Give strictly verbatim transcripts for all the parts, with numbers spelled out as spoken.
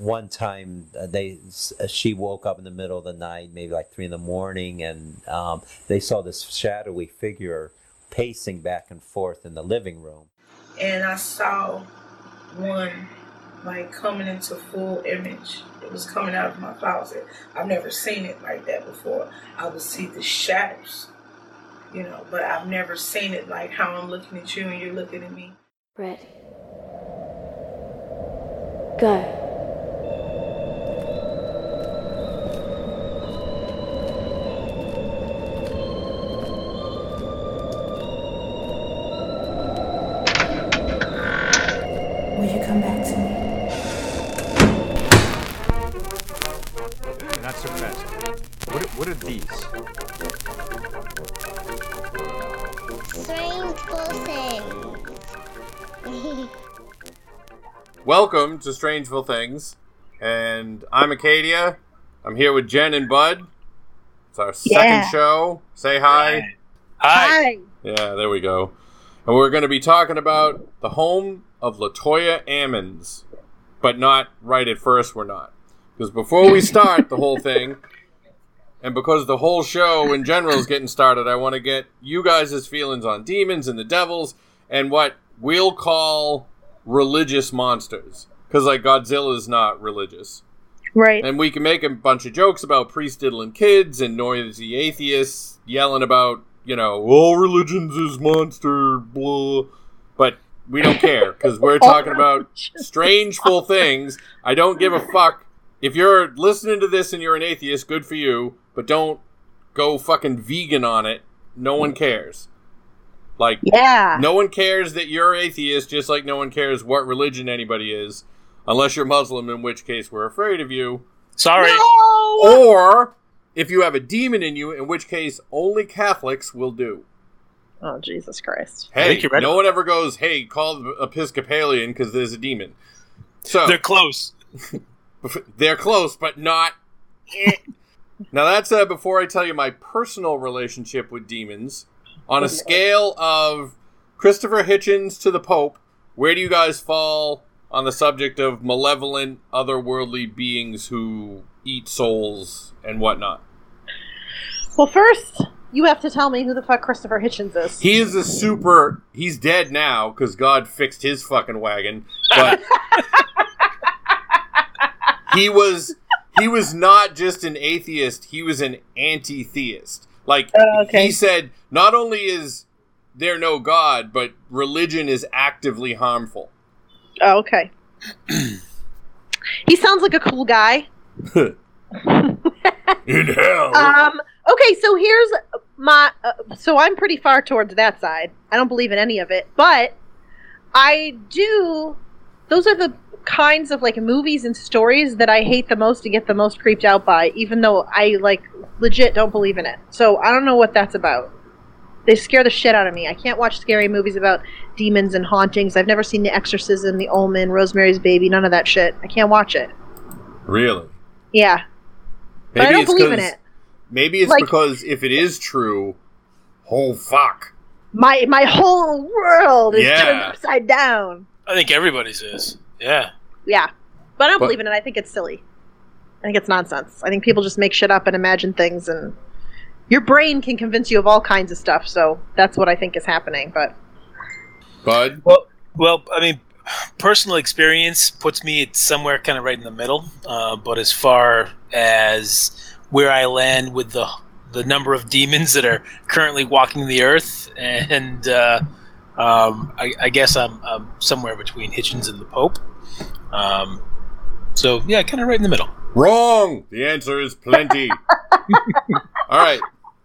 one time uh, they uh, she woke up in the middle of the night, maybe like three in the morning, and um, they saw this shadowy figure pacing back and forth in the living room. And I saw one like coming into full image. It was coming out of my closet. I've never seen it like that before. I would see the shadows, you know, but I've never seen it like how I'm looking at you and you're looking at me. Ready. Go. Will you come back to me? Not so fast. What, what are these? Strangeful things. Welcome to Strangeful Things, and I'm Acadia. I'm here with Jen and Bud. It's our second Yeah. show. Say hi. Hi. Yeah, there we go. And we're going to be talking about the home of LaToya Ammons, but not right at first. We're not, because before we start the whole thing, and because the whole show in general is getting started, I want to get you guys' feelings on demons and the devils and what we'll call religious monsters, because like Godzilla is not religious, Right. and we can make a bunch of jokes about priest diddling kids and noisy atheists yelling about, you know, all religions is monster, blah, but we don't care, because we're talking about strangeful things. I don't give a fuck. If you're listening to this and you're an atheist, good for you, but don't go fucking vegan on it. No one cares. Like, Yeah. no one cares that you're atheist, just like no one cares what religion anybody is, unless you're Muslim, in which case we're afraid of you. Sorry. No! Or if you have a demon in you, in which case only Catholics will do. Oh, Jesus Christ. I Hey, think you're right. no one ever goes, hey, call the Episcopalian because there's a demon. So They're close. they're close, but not. Now that's uh, before I tell you my personal relationship with demons. On a scale of Christopher Hitchens to the Pope, where do you guys fall on the subject of malevolent, otherworldly beings who eat souls and whatnot? Well, first, you have to tell me who the fuck Christopher Hitchens is. He is a super... He's dead now, because God fixed his fucking wagon. But he was... He was not just an atheist, he was an anti-theist. Like, Oh, okay. he said, not only is there no God, but religion is actively harmful. Oh, okay. He sounds like a cool guy. In hell. Um. Okay, so here's my... Uh, so I'm pretty far towards that side. I don't believe in any of it, but I do... Those are the kinds of, like, movies and stories that I hate the most to get the most creeped out by, even though I, like, legit don't believe in it. So I don't know what that's about. They scare the shit out of me. I can't watch scary movies about demons and hauntings. I've never seen The Exorcism, The Omen, Rosemary's Baby, none of that shit. I can't watch it. Really? Yeah. But I don't believe in it. Maybe it's Like- because if it is true, oh fuck. My my whole world is Yeah. turned upside down. I think everybody's is. Yeah. Yeah. But I don't But- believe in it. I think it's silly. I think it's nonsense. I think people just make shit up and imagine things, and your brain can convince you of all kinds of stuff, so that's what I think is happening. But Bud? Well, well, I mean, personal experience puts me at somewhere kind of right in the middle. Uh, but as far as where I land with the the number of demons that are currently walking the earth, and uh, um, I, I guess I'm, I'm somewhere between Hitchens and the Pope. Um, so yeah, kind of right in the middle. Wrong! The answer is plenty. Alright.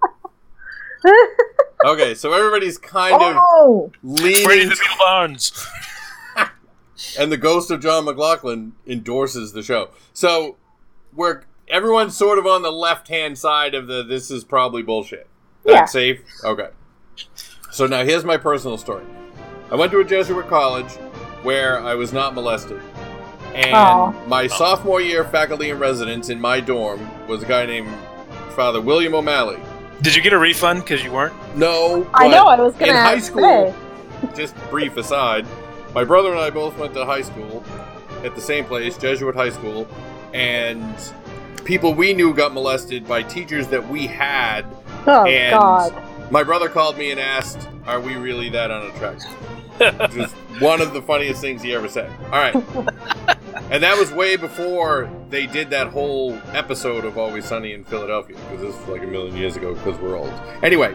Okay, so everybody's kind of oh, Freddy leaning, the Beetle Barnes. and the ghost of John McLaughlin endorses the show. So, we're everyone's sort of on the left-hand side of the this is probably bullshit. That's Yeah. safe? Okay. So now here's my personal story. I went to a Jesuit college where I was not molested. And Aw. my sophomore year faculty in residence in my dorm was a guy named Father William O'Malley. Did you get a refund because you weren't? No, I but know. I was gonna in high ask school. today. Just brief aside, my brother and I both went to high school, at the same place, Jesuit high school, and people we knew got molested by teachers that we had. Oh, and God. My brother called me and asked, are we really that unattractive? Just one of the funniest things he ever said. All right. And that was way before they did that whole episode of Always Sunny in Philadelphia, because this was like a million years ago because we're old. Anyway,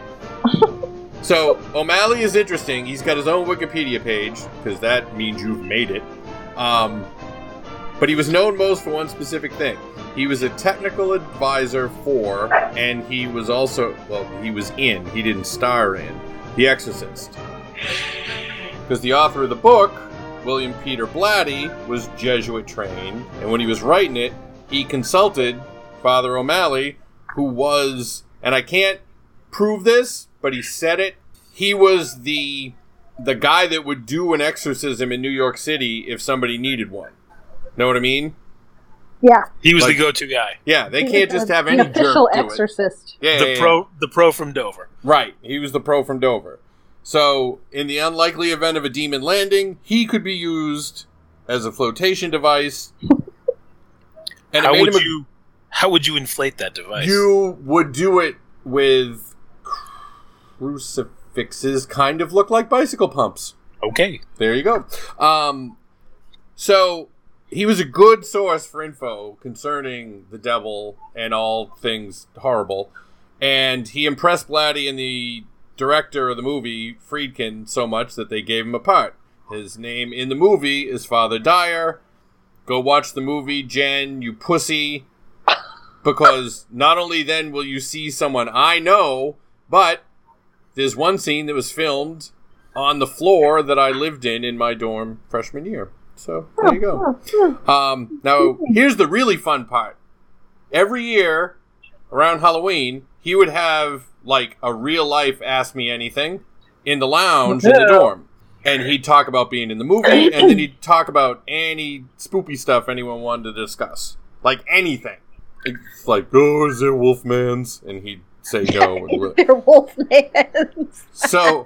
so O'Malley is interesting. He's got his own Wikipedia page, because that means you've made it. Um, but he was known most for one specific thing. He was a technical advisor for, and he was also, well, he was in, he didn't star in, The Exorcist. Because the author of the book, William Peter Blatty, was Jesuit trained, and when he was writing it, he consulted Father O'Malley, who was, and I can't prove this, but he said it, he was the the guy that would do an exorcism in New York City if somebody needed one. Know what I mean? Yeah. He was Like- the go-to guy. Yeah, they can't just have An any jerk official do it. exorcist. Yeah, the yeah, yeah. pro, the pro from Dover. Right, he was the pro from Dover. So, in the unlikely event of a demon landing, he could be used as a flotation device. And it How made would him a- you? How would you inflate that device? You would do it with crucifixes, kind of look like bicycle pumps. Okay. There you go. Um, so he was a good source for info concerning the devil and all things horrible, and he impressed Blatty and the director of the movie, Friedkin, so much that they gave him a part. His name in the movie is Father Dyer. Go watch the movie, Jen, you pussy, because not only then will you see someone I know, but there's one scene that was filmed on the floor that I lived in in my dorm freshman year. So, there you go. Um, now, here's the really fun part. Every year, around Halloween, he would have, like, a real-life Ask Me Anything in the lounge in the dorm. And he'd talk about being in the movie, and then he'd talk about any spoopy stuff anyone wanted to discuss. Like, anything. It's like, oh, is there Wolfmans? And he'd say no. And we're- They're wolfmans. so...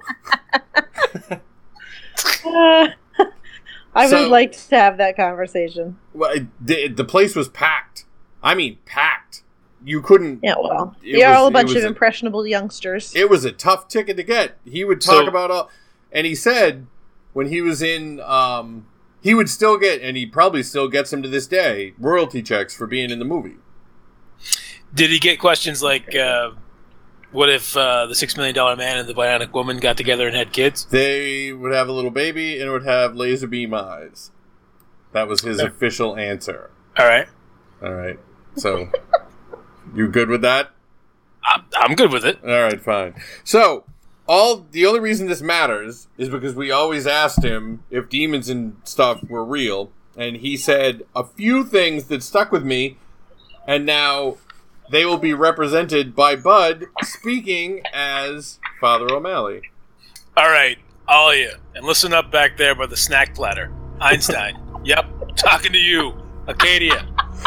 Uh, I So- would like to have that conversation. Well, it, the, the place was packed. I mean, packed. You couldn't. Yeah, well, It you're was- all a it bunch was of a- impressionable youngsters. It was a tough ticket to get. He would talk So- about all, and he said when he was in, um, he would still get, and he probably still gets them to this day, royalty checks for being in the movie. Did he get questions like, uh, "What if uh, the Six Million Dollar Man and the Bionic Woman got together and had kids?" They would have a little baby and it would have laser beam eyes. That was his Okay. official answer. All right, All right, so you good with that? I'm, I'm good with it. All right, fine. So, all the only reason this matters is because we always asked him if demons and stuff were real, and he said a few things that stuck with me, and now they will be represented by Bud speaking as Father O'Malley. All right, all of you, and listen up back there by the snack platter. Einstein. Yep, talking to you, Acadia.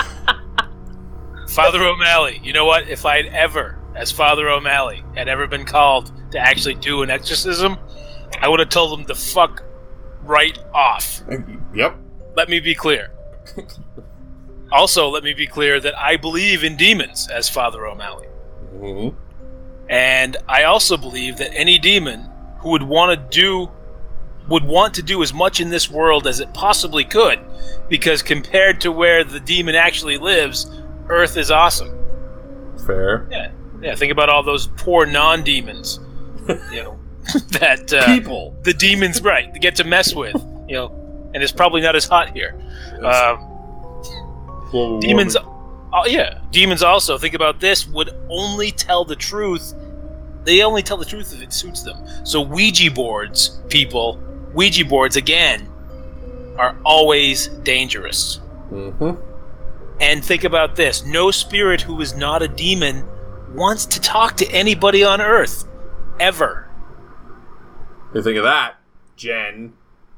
Father O'Malley. You know what? If I'd ever, as Father O'Malley, had ever been called to actually do an exorcism, I would have told him to fuck right off. Yep. Let me be clear. Also, let me be clear that I believe in demons as Father O'Malley. Mm-hmm. And I also believe that any demon who would want to do would want to do as much in this world as it possibly could, because compared to where the demon actually lives, Earth is awesome. Fair. Yeah, yeah. Think about all those poor non-demons, you know, that uh, People. the demons, right, get to mess with, you know, and it's probably not as hot here. Um, Global demons, warming. uh, yeah, demons also, think about this, would only tell the truth. They only tell the truth if it suits them. So Ouija boards, people, Ouija boards, again, are always dangerous. Mm-hmm. And think about this. No spirit who is not a demon wants to talk to anybody on Earth. Ever. You think of that, Jen.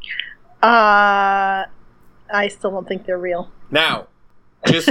Uh, I still don't think they're real. Now, just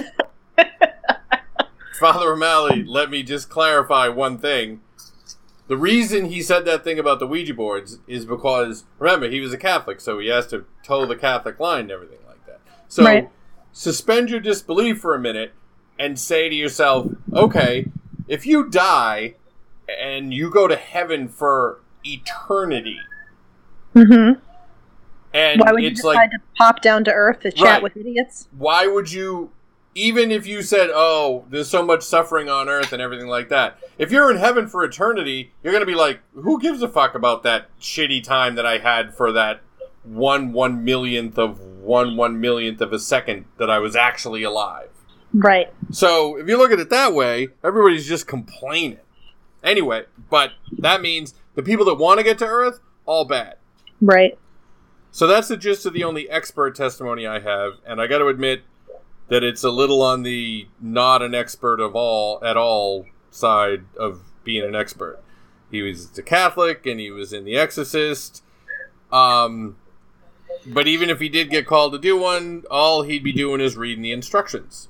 Father O'Malley, let me just clarify one thing. The reason he said that thing about the Ouija boards is because, remember, he was a Catholic, so he has to toe the Catholic line and everything like that. So Right. suspend your disbelief for a minute and say to yourself, okay, if you die and you go to heaven for eternity, Mm-hmm. and Why would you it's decide like, to pop down to Earth to chat Right. with idiots? why would you, even if you said, oh, there's so much suffering on Earth and everything like that, if you're in heaven for eternity, you're going to be like, who gives a fuck about that shitty time that I had for that one one millionth of one one millionth of a second that I was actually alive? Right. So if you look at it that way, everybody's just complaining. Anyway, but that means the people that want to get to Earth, all bad. Right. So that's the gist of the only expert testimony I have, and I got to admit that it's a little on the not an expert of all at all side of being an expert. He was a Catholic, and he was in The Exorcist. Um, but even if he did get called to do one, all he'd be doing is reading the instructions.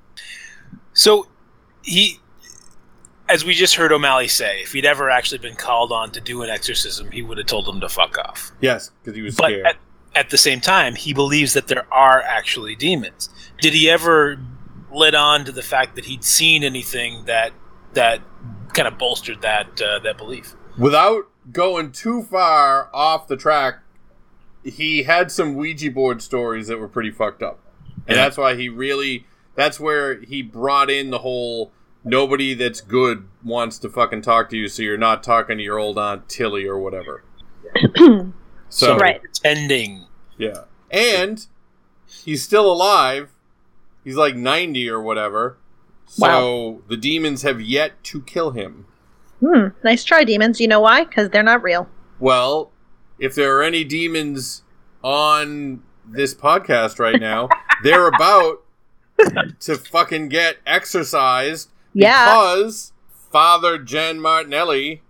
So, he, as we just heard O'Malley say, if he'd ever actually been called on to do an exorcism, he would have told them to fuck off. Yes, because he was But scared. at, at the same time, he believes that there are actually demons. Did he ever let on to the fact that he'd seen anything that that kind of bolstered that uh, that belief? Without going too far off the track, he had some Ouija board stories that were pretty fucked up. And Yeah. that's why he really... That's where he brought in the whole... Nobody that's good wants to fucking talk to you, so you're not talking to your old Aunt Tilly or whatever. So, Right. Pretending. yeah. And he's still alive. He's like ninety or whatever. So the demons have yet to kill him. Hmm. Nice try, demons. You know why? Because they're not real. Well, if there are any demons on this podcast right now, they're about to fucking get exorcised Yeah. because Father Jen Martinelli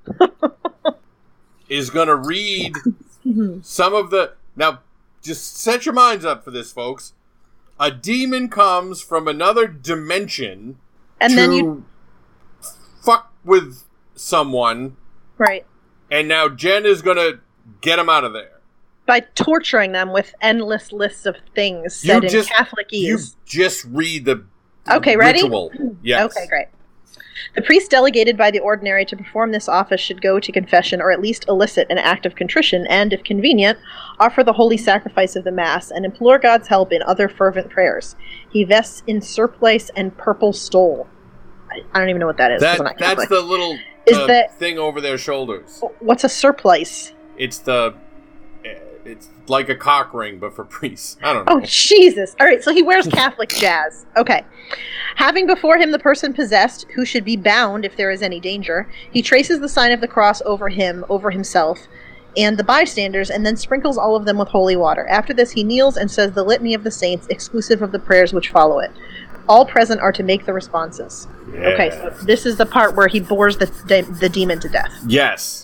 is going to read some of the... Now, just set your minds up for this, folks. A demon comes from another dimension And to then you. fuck with someone, Right. and now Jen is going to get him out of there. By torturing them with endless lists of things said in Catholicese. You just read the, the Okay, ready? ritual. Yes. Okay, great. The priest delegated by the ordinary to perform this office should go to confession or at least elicit an act of contrition and, if convenient, offer the holy sacrifice of the Mass and implore God's help in other fervent prayers. He vests in surplice and purple stole. I, I don't even know what that is. 'cause I'm That, not that's Catholic. the little Is uh, that- thing over their shoulders. What's a surplice? It's the... It's like a cock ring, but for priests. I don't know. Oh, Jesus. All right, so he wears Catholic jazz. Okay. Having before him the person possessed, who should be bound if there is any danger, he traces the sign of the cross over him, over himself, and the bystanders, and then sprinkles all of them with holy water. After this, he kneels and says the litany of the saints, exclusive of the prayers which follow it. All present are to make the responses. Yeah. Okay, so this is the part where he bores the, de- the demon to death. Yes.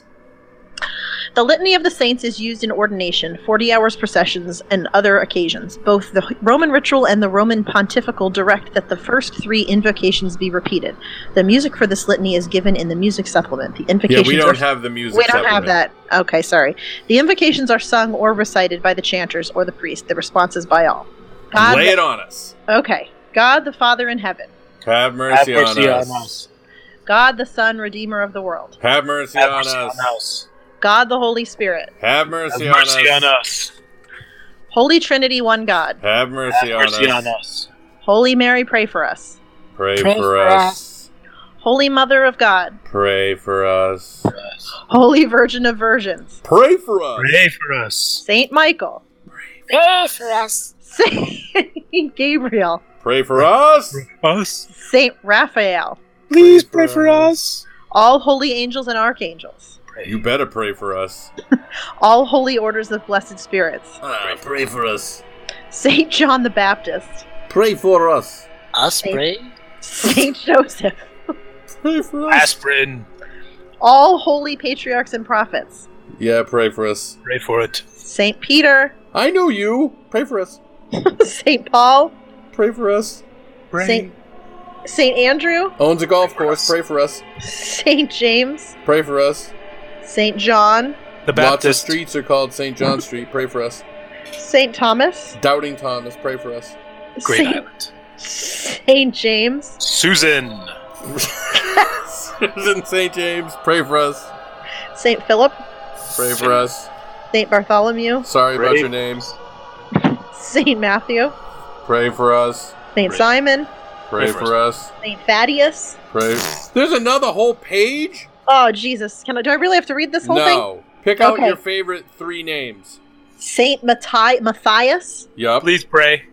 The Litany of the Saints is used in ordination, forty hours processions, and other occasions. Both the Roman ritual and the Roman pontifical direct that the first three invocations be repeated. The music for this litany is given in the music supplement. The Yeah, invocations we don't are, have the music we don't have supplement. that. Okay, sorry. The invocations are sung or recited by the chanters or the priest. The response is by all. God Lay the- it on us. Okay. God the Father in heaven. Have mercy, Have mercy on, on us. us. God the Son, Redeemer of the world. Have mercy, Have on, mercy us. on us. God the Holy Spirit. Have mercy, Have mercy on, on us. us. Holy Trinity, one God. Have mercy, Have on, mercy us. on us. Holy Mary, pray for us. Pray, Pray for, for us. Holy Mother of God. Pray for us. Holy Virgin of Virgins. Pray for us. Pray for us. Saint Michael. Pray for us. Saint Gabriel. Pray for us. Us. Saint Raphael. Please pray for us. All holy angels and archangels. You better pray for us. All holy orders of blessed spirits. Ah, pray for us. Saint John the Baptist. Pray for us. Us pray? Saint Joseph. Pray for us. Aspirin. All holy patriarchs and prophets. Yeah, pray for us. Pray for it. Saint Peter. I know you. Pray for us. Saint Paul. Pray for us. Pray. Saint Saint Andrew. Owns a golf course. Pray for us. Saint James. Pray for us. Saint John. The Lots of Baptist. streets are called Saint John Street. Pray for us. Saint Thomas. Doubting Thomas, pray for us. Great Saint, Island. Saint James. Susan. Susan Saint James, pray for us. Saint Philip. Pray for us. Saint Bartholomew. Sorry Pray. about your names. Saint Matthew. Pray for us. Saint Pray. Simon. Pray, Pray for for us. Saint Thaddeus. Pray. There's another whole page? Oh Jesus! Can I? Do I really have to read this whole thing? No. Pick out Okay. your favorite three names. Saint Matthi- Matthias. Yup. Please pray.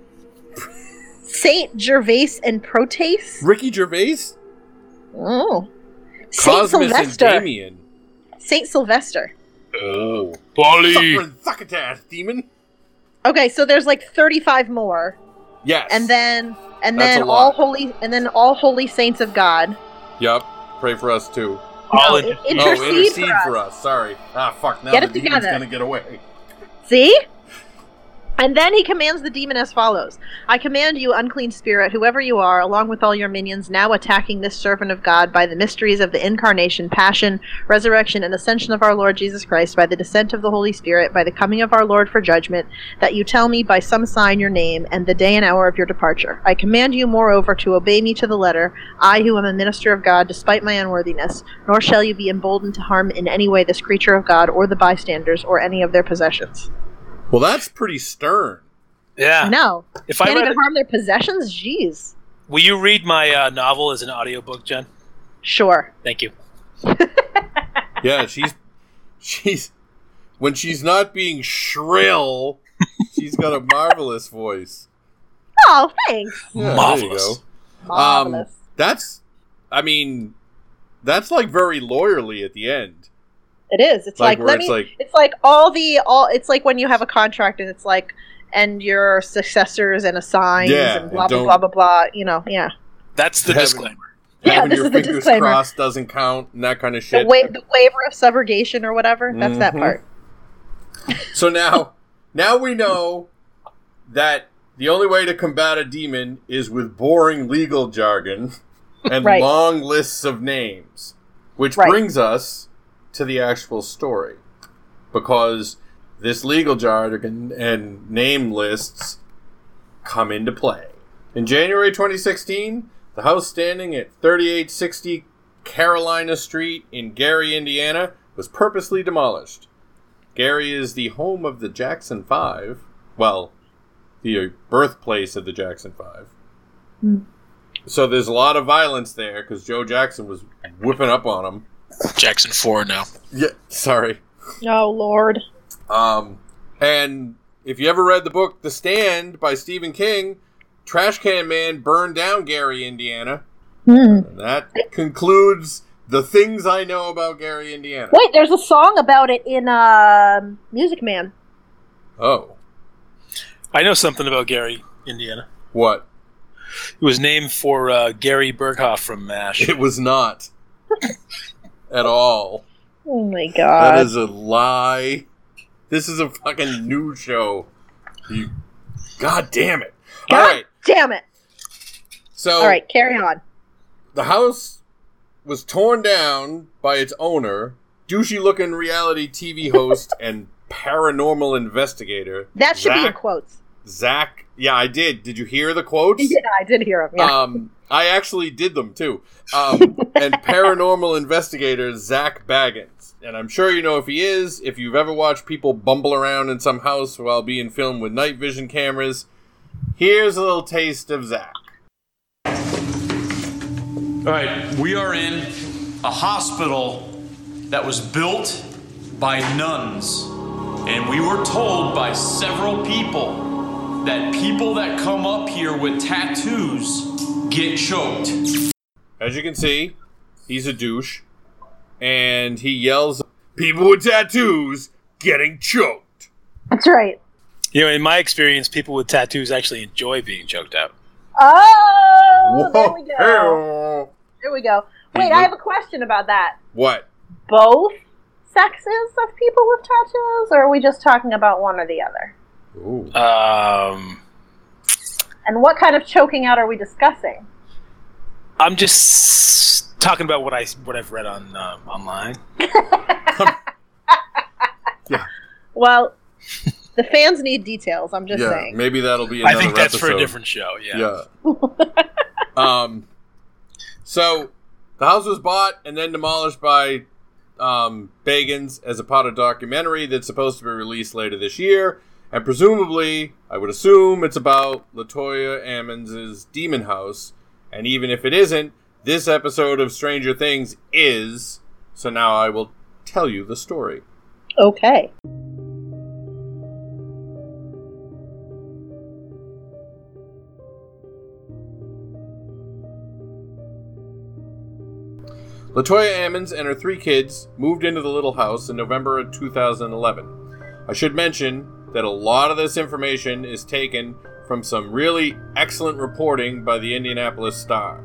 Saint Gervais and Proteus. Ricky Gervais? Oh. Saint Cosmus and Sylvester. Damien. Saint Sylvester. Oh. Polly. Suffering succotash, demon. Okay, so there's like thirty-five more, Yes. and then and That's then a all lot. holy and then all holy saints of God. Yup. Pray for us too. All No, in- in- oh, intercede, intercede for, us. for us. Sorry. Ah, fuck. Now Get the it demon's together. gonna get away. See? And then he commands the demon as follows: I command you, unclean spirit, whoever you are, along with all your minions, now attacking this servant of God by the mysteries of the incarnation, passion, resurrection, and ascension of our Lord Jesus Christ, by the descent of the Holy Spirit, by the coming of our Lord for judgment, that you tell me by some sign your name, and the day and hour of your departure. I command you, moreover, to obey me to the letter, I who am a minister of God, despite my unworthiness, nor shall you be emboldened to harm in any way this creature of God, or the bystanders, or any of their possessions. Well, that's pretty stern. Yeah. No. If I Can't read even it, harm their possessions? Jeez. will you read my uh, novel as an audiobook, Jen? Sure. Thank you. Yeah, she's she's when she's not being shrill, she's got a marvelous voice. Oh, thanks. Yeah, Marvelous. There you go. Marvelous. Um, that's, I mean, that's like very lawyerly at the end. It is. It's Like like, where let it's me. like- It's like all the all. It's like when you have a contract and it's like, and your successors and assigns Yeah, and blah and blah don't- blah blah blah. You know, yeah. That's the Having- disclaimer. Yeah, Having this your is the fingers disclaimer. crossed doesn't count and that kind of The, shit. wa- the waiver of subrogation or whatever. That's that Mhm. part. So now, now we know that the only way to combat a demon is with boring legal jargon and Right. long lists of names, which Right. brings us to the actual story, because this legal jargon and name lists come into play. In January twenty sixteen, the house standing at thirty-eight sixty Carolina Street in Gary, Indiana, was purposely demolished. Gary is the home of the Jackson Five. Well, the birthplace of the Jackson Five. Hmm. So there's a lot of violence there because Joe Jackson was whipping up on him. Jackson four now. Yeah, sorry. Oh Lord. Um, and if you ever read the book The Stand by Stephen King, Trash Can Man burned down Gary, Indiana. Hmm. And that concludes the things I know about Gary, Indiana. Wait, there's a song about it in uh, Music Man. Oh, I know something about Gary, Indiana. what? It was named for uh, Gary Berghoff from MASH. It was not. At all. Oh my That God. is a lie. This is a fucking news show. You, God damn it. God Alright, damn it. so All right, carry on. the house was torn down by its owner, douchey-looking reality T V host and paranormal investigator. That should be in Zach- quotes. Zach, yeah, I did. Did you hear the quotes? Yeah, I did hear him. Yeah. Um, I actually did them too. Um, and paranormal investigator Zach Baggins. And I'm sure you know if he is, if you've ever watched people bumble around in some house while being filmed with night vision cameras. Here's a little taste of Zach. All right, we are in a hospital that was built by nuns. And we were told by several people that people that come up here with tattoos get choked. As you can see, he's a douche. And he yells, "People with tattoos getting choked." That's right. You know, in my experience, people with tattoos actually enjoy being choked out. Oh, there we go. Whoa. There we go. He Wait, I look- have a question about that. What? Both sexes of people with tattoos, or are we just talking about one or the other? Ooh. Um, And what kind of choking out are we discussing? I'm just talking about what I what I've read on uh, online. Yeah. Well, The fans need details. I'm just yeah, saying. maybe that'll be another I think that's episode. for a different show. Yeah. Yeah. um, so the house was bought and then demolished by um, Bagans as a part of a documentary that's supposed to be released later this year, and presumably, I would assume it's about Latoya Ammons' demon house. And even if it isn't, this episode of Stranger Things is. So now I will tell you the story. Okay. Latoya Ammons and her three kids moved into the little house in November of two thousand eleven. I should mention that a lot of this information is taken from some really excellent reporting by the Indianapolis Star.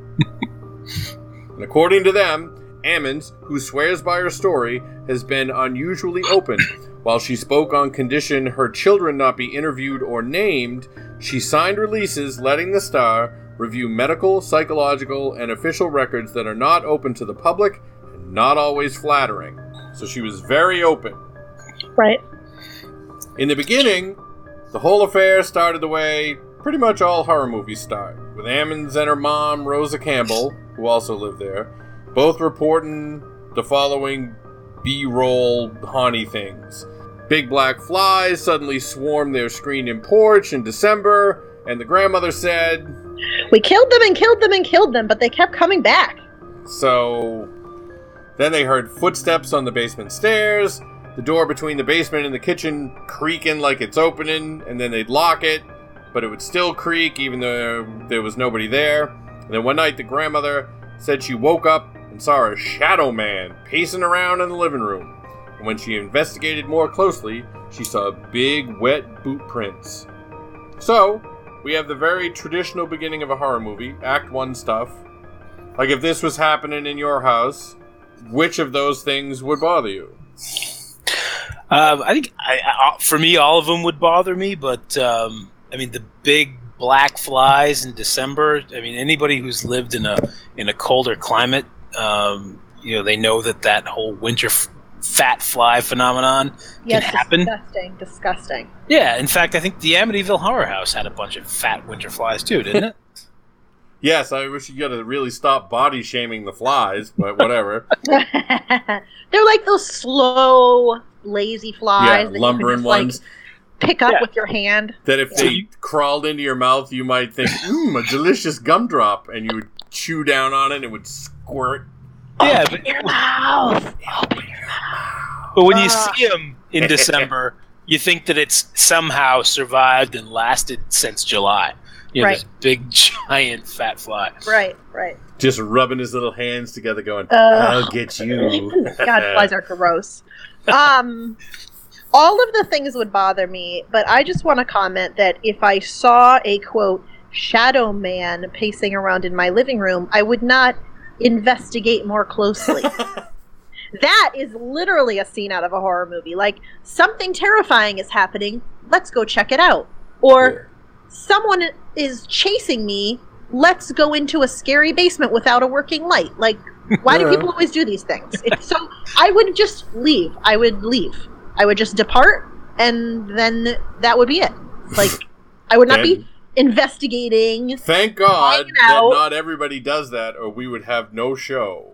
And according to them, Ammons, who swears by her story, has been unusually open. While she spoke on condition her children not be interviewed or named, she signed releases letting the Star review medical, psychological, and official records that are not open to the public and not always flattering. So she was very open. Right. In the beginning, the whole affair started the way pretty much all horror movies start, with Ammons and her mom, Rosa Campbell, who also lived there, both reporting the following B-roll haunty things. Big black flies suddenly swarmed their screened-in porch in December, and the grandmother said, "We killed them and killed them and killed them, but they kept coming back." So then they heard footsteps on the basement stairs, the door between the basement and the kitchen creaking like it's opening, and then they'd lock it, but it would still creak even though there was nobody there. And then one night the grandmother said she woke up and saw a shadow man pacing around in the living room. And when she investigated more closely, she saw big wet boot prints. So we have the very traditional beginning of a horror movie, Act One stuff. Like if this was happening in your house, which of those things would bother you? Uh, I think I, I, for me, all of them would bother me, but um, I mean, the big black flies in December. I mean, anybody who's lived in a in a colder climate, um, you know, they know that that whole winter f- fat fly phenomenon Yes, can happen. disgusting, disgusting. Yeah, in fact, I think the Amityville Horror House had a bunch of fat winter flies too, didn't it? Yes, I wish you gotta really stop body shaming the flies, but whatever. They're like those slow, lazy flies Yeah, that lumbering you can just, ones. Like, pick up Yeah. with your hand. That if they crawled into your mouth, you might think, mmm, a delicious gumdrop, and you would chew down on it and it would squirt. Yeah, but, Your mouth. but when you Ah. see them in December, you think that it's somehow survived and lasted since July. You know, Right. this big, giant, fat fly. Right, right. Just rubbing his little hands together going, Ugh. I'll get you. God, flies are gross. Um, all of the things would bother me, but I just want to comment that if I saw a, quote, shadow man pacing around in my living room, I would not investigate more closely. That is literally a scene out of a horror movie. Like, something terrifying is happening, let's go check it out. Or, someone is chasing me, let's go into a scary basement without a working light. Like, why do Yeah. people always do these things? It's so I would just leave. I would leave. I would just depart, and then that would be it. Like, I would not Then- be investigating. Thank God Hanging that out. not everybody does that, or we would have no show.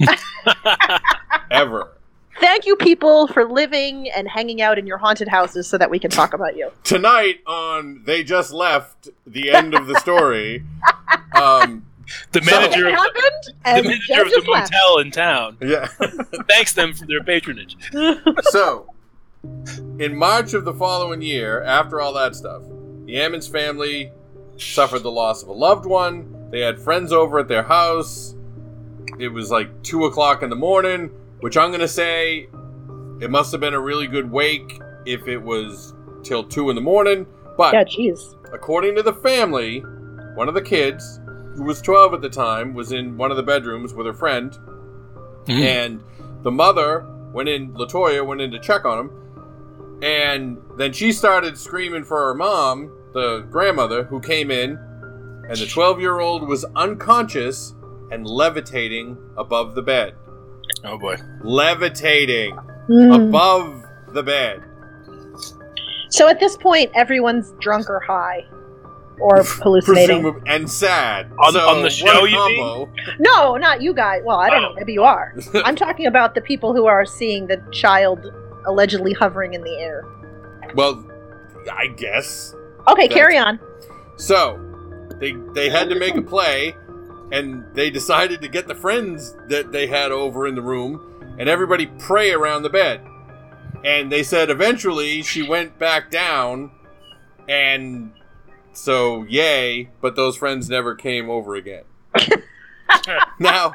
Ever. Thank you, people, for living and hanging out in your haunted houses so that we can talk about you. Tonight on They Just Left, the end of the story, um, The So- manager It of happened, the, and the manager Jeff of the just left. motel in town yeah. thanks them for their patronage. So, in March of the following year, after all that stuff, the Ammons family suffered the loss of a loved one. They had friends over at their house. It was like two o'clock in the morning, which I'm going to say it must have been a really good wake if it was till two in the morning. But Yeah, jeez. according to the family, one of the kids, who was twelve at the time, was in one of the bedrooms with her friend. Mm. And the mother went in, Latoya went in to check on him. And then she started screaming for her mom, the grandmother, who came in. And the twelve-year-old was unconscious and levitating above the bed. Oh boy. Levitating Mm. above the bed. So at this point, everyone's drunk or high. Or hallucinating. Presumab- and sad. On, so on the show, what you combo, mean? No, not you guys. Well, I don't Oh. know. Maybe you are. I'm talking about the people who are seeing the child allegedly hovering in the air. Well, I guess. Okay, That's- carry on. So, they they had to make a play, and they decided to get the friends that they had over in the room, and everybody pray around the bed. And they said eventually she went back down, and so yay, but those friends never came over again. Now,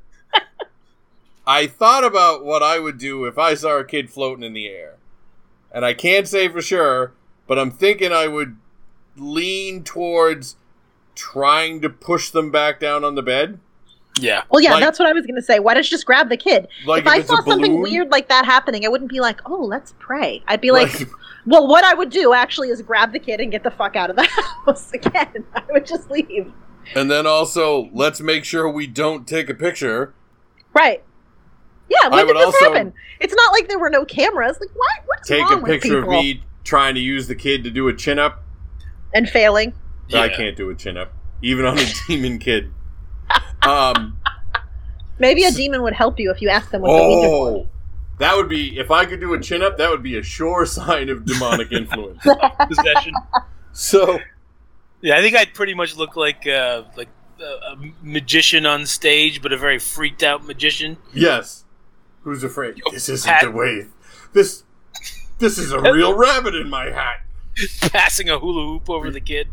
I thought about what I would do if I saw a kid floating in the air. And I can't say for sure, but I'm thinking I would lean towards trying to push them back down on the bed. Yeah. Well, yeah, Like- that's what I was going to say. Why don't you just grab the kid? Like if if I it's saw a something balloon? weird like that happening, I wouldn't be like, oh, let's pray. I'd be like, Like- well, what I would do actually is grab the kid and get the fuck out of the house again. I would just leave. And then also, let's make sure we don't take a picture. Right. Yeah, I when did would this also happen? It's not like there were no cameras. Like, what? What is Take wrong a with picture of people? me trying to use the kid to do a chin up. And failing. I Yeah. can't do a chin up, even on a demon kid. Um, Maybe a demon would help you if you asked them what the Ouija board. oh, that would be, if I could do a chin up, that would be a sure sign of demonic influence. Possession. So, Yeah, I think I'd pretty much look like uh, like uh, a magician on stage, but a very freaked out magician. yes. Who's afraid? This isn't Pat- the way. This, this is a real rabbit in my hat. Passing a hula hoop over the kid.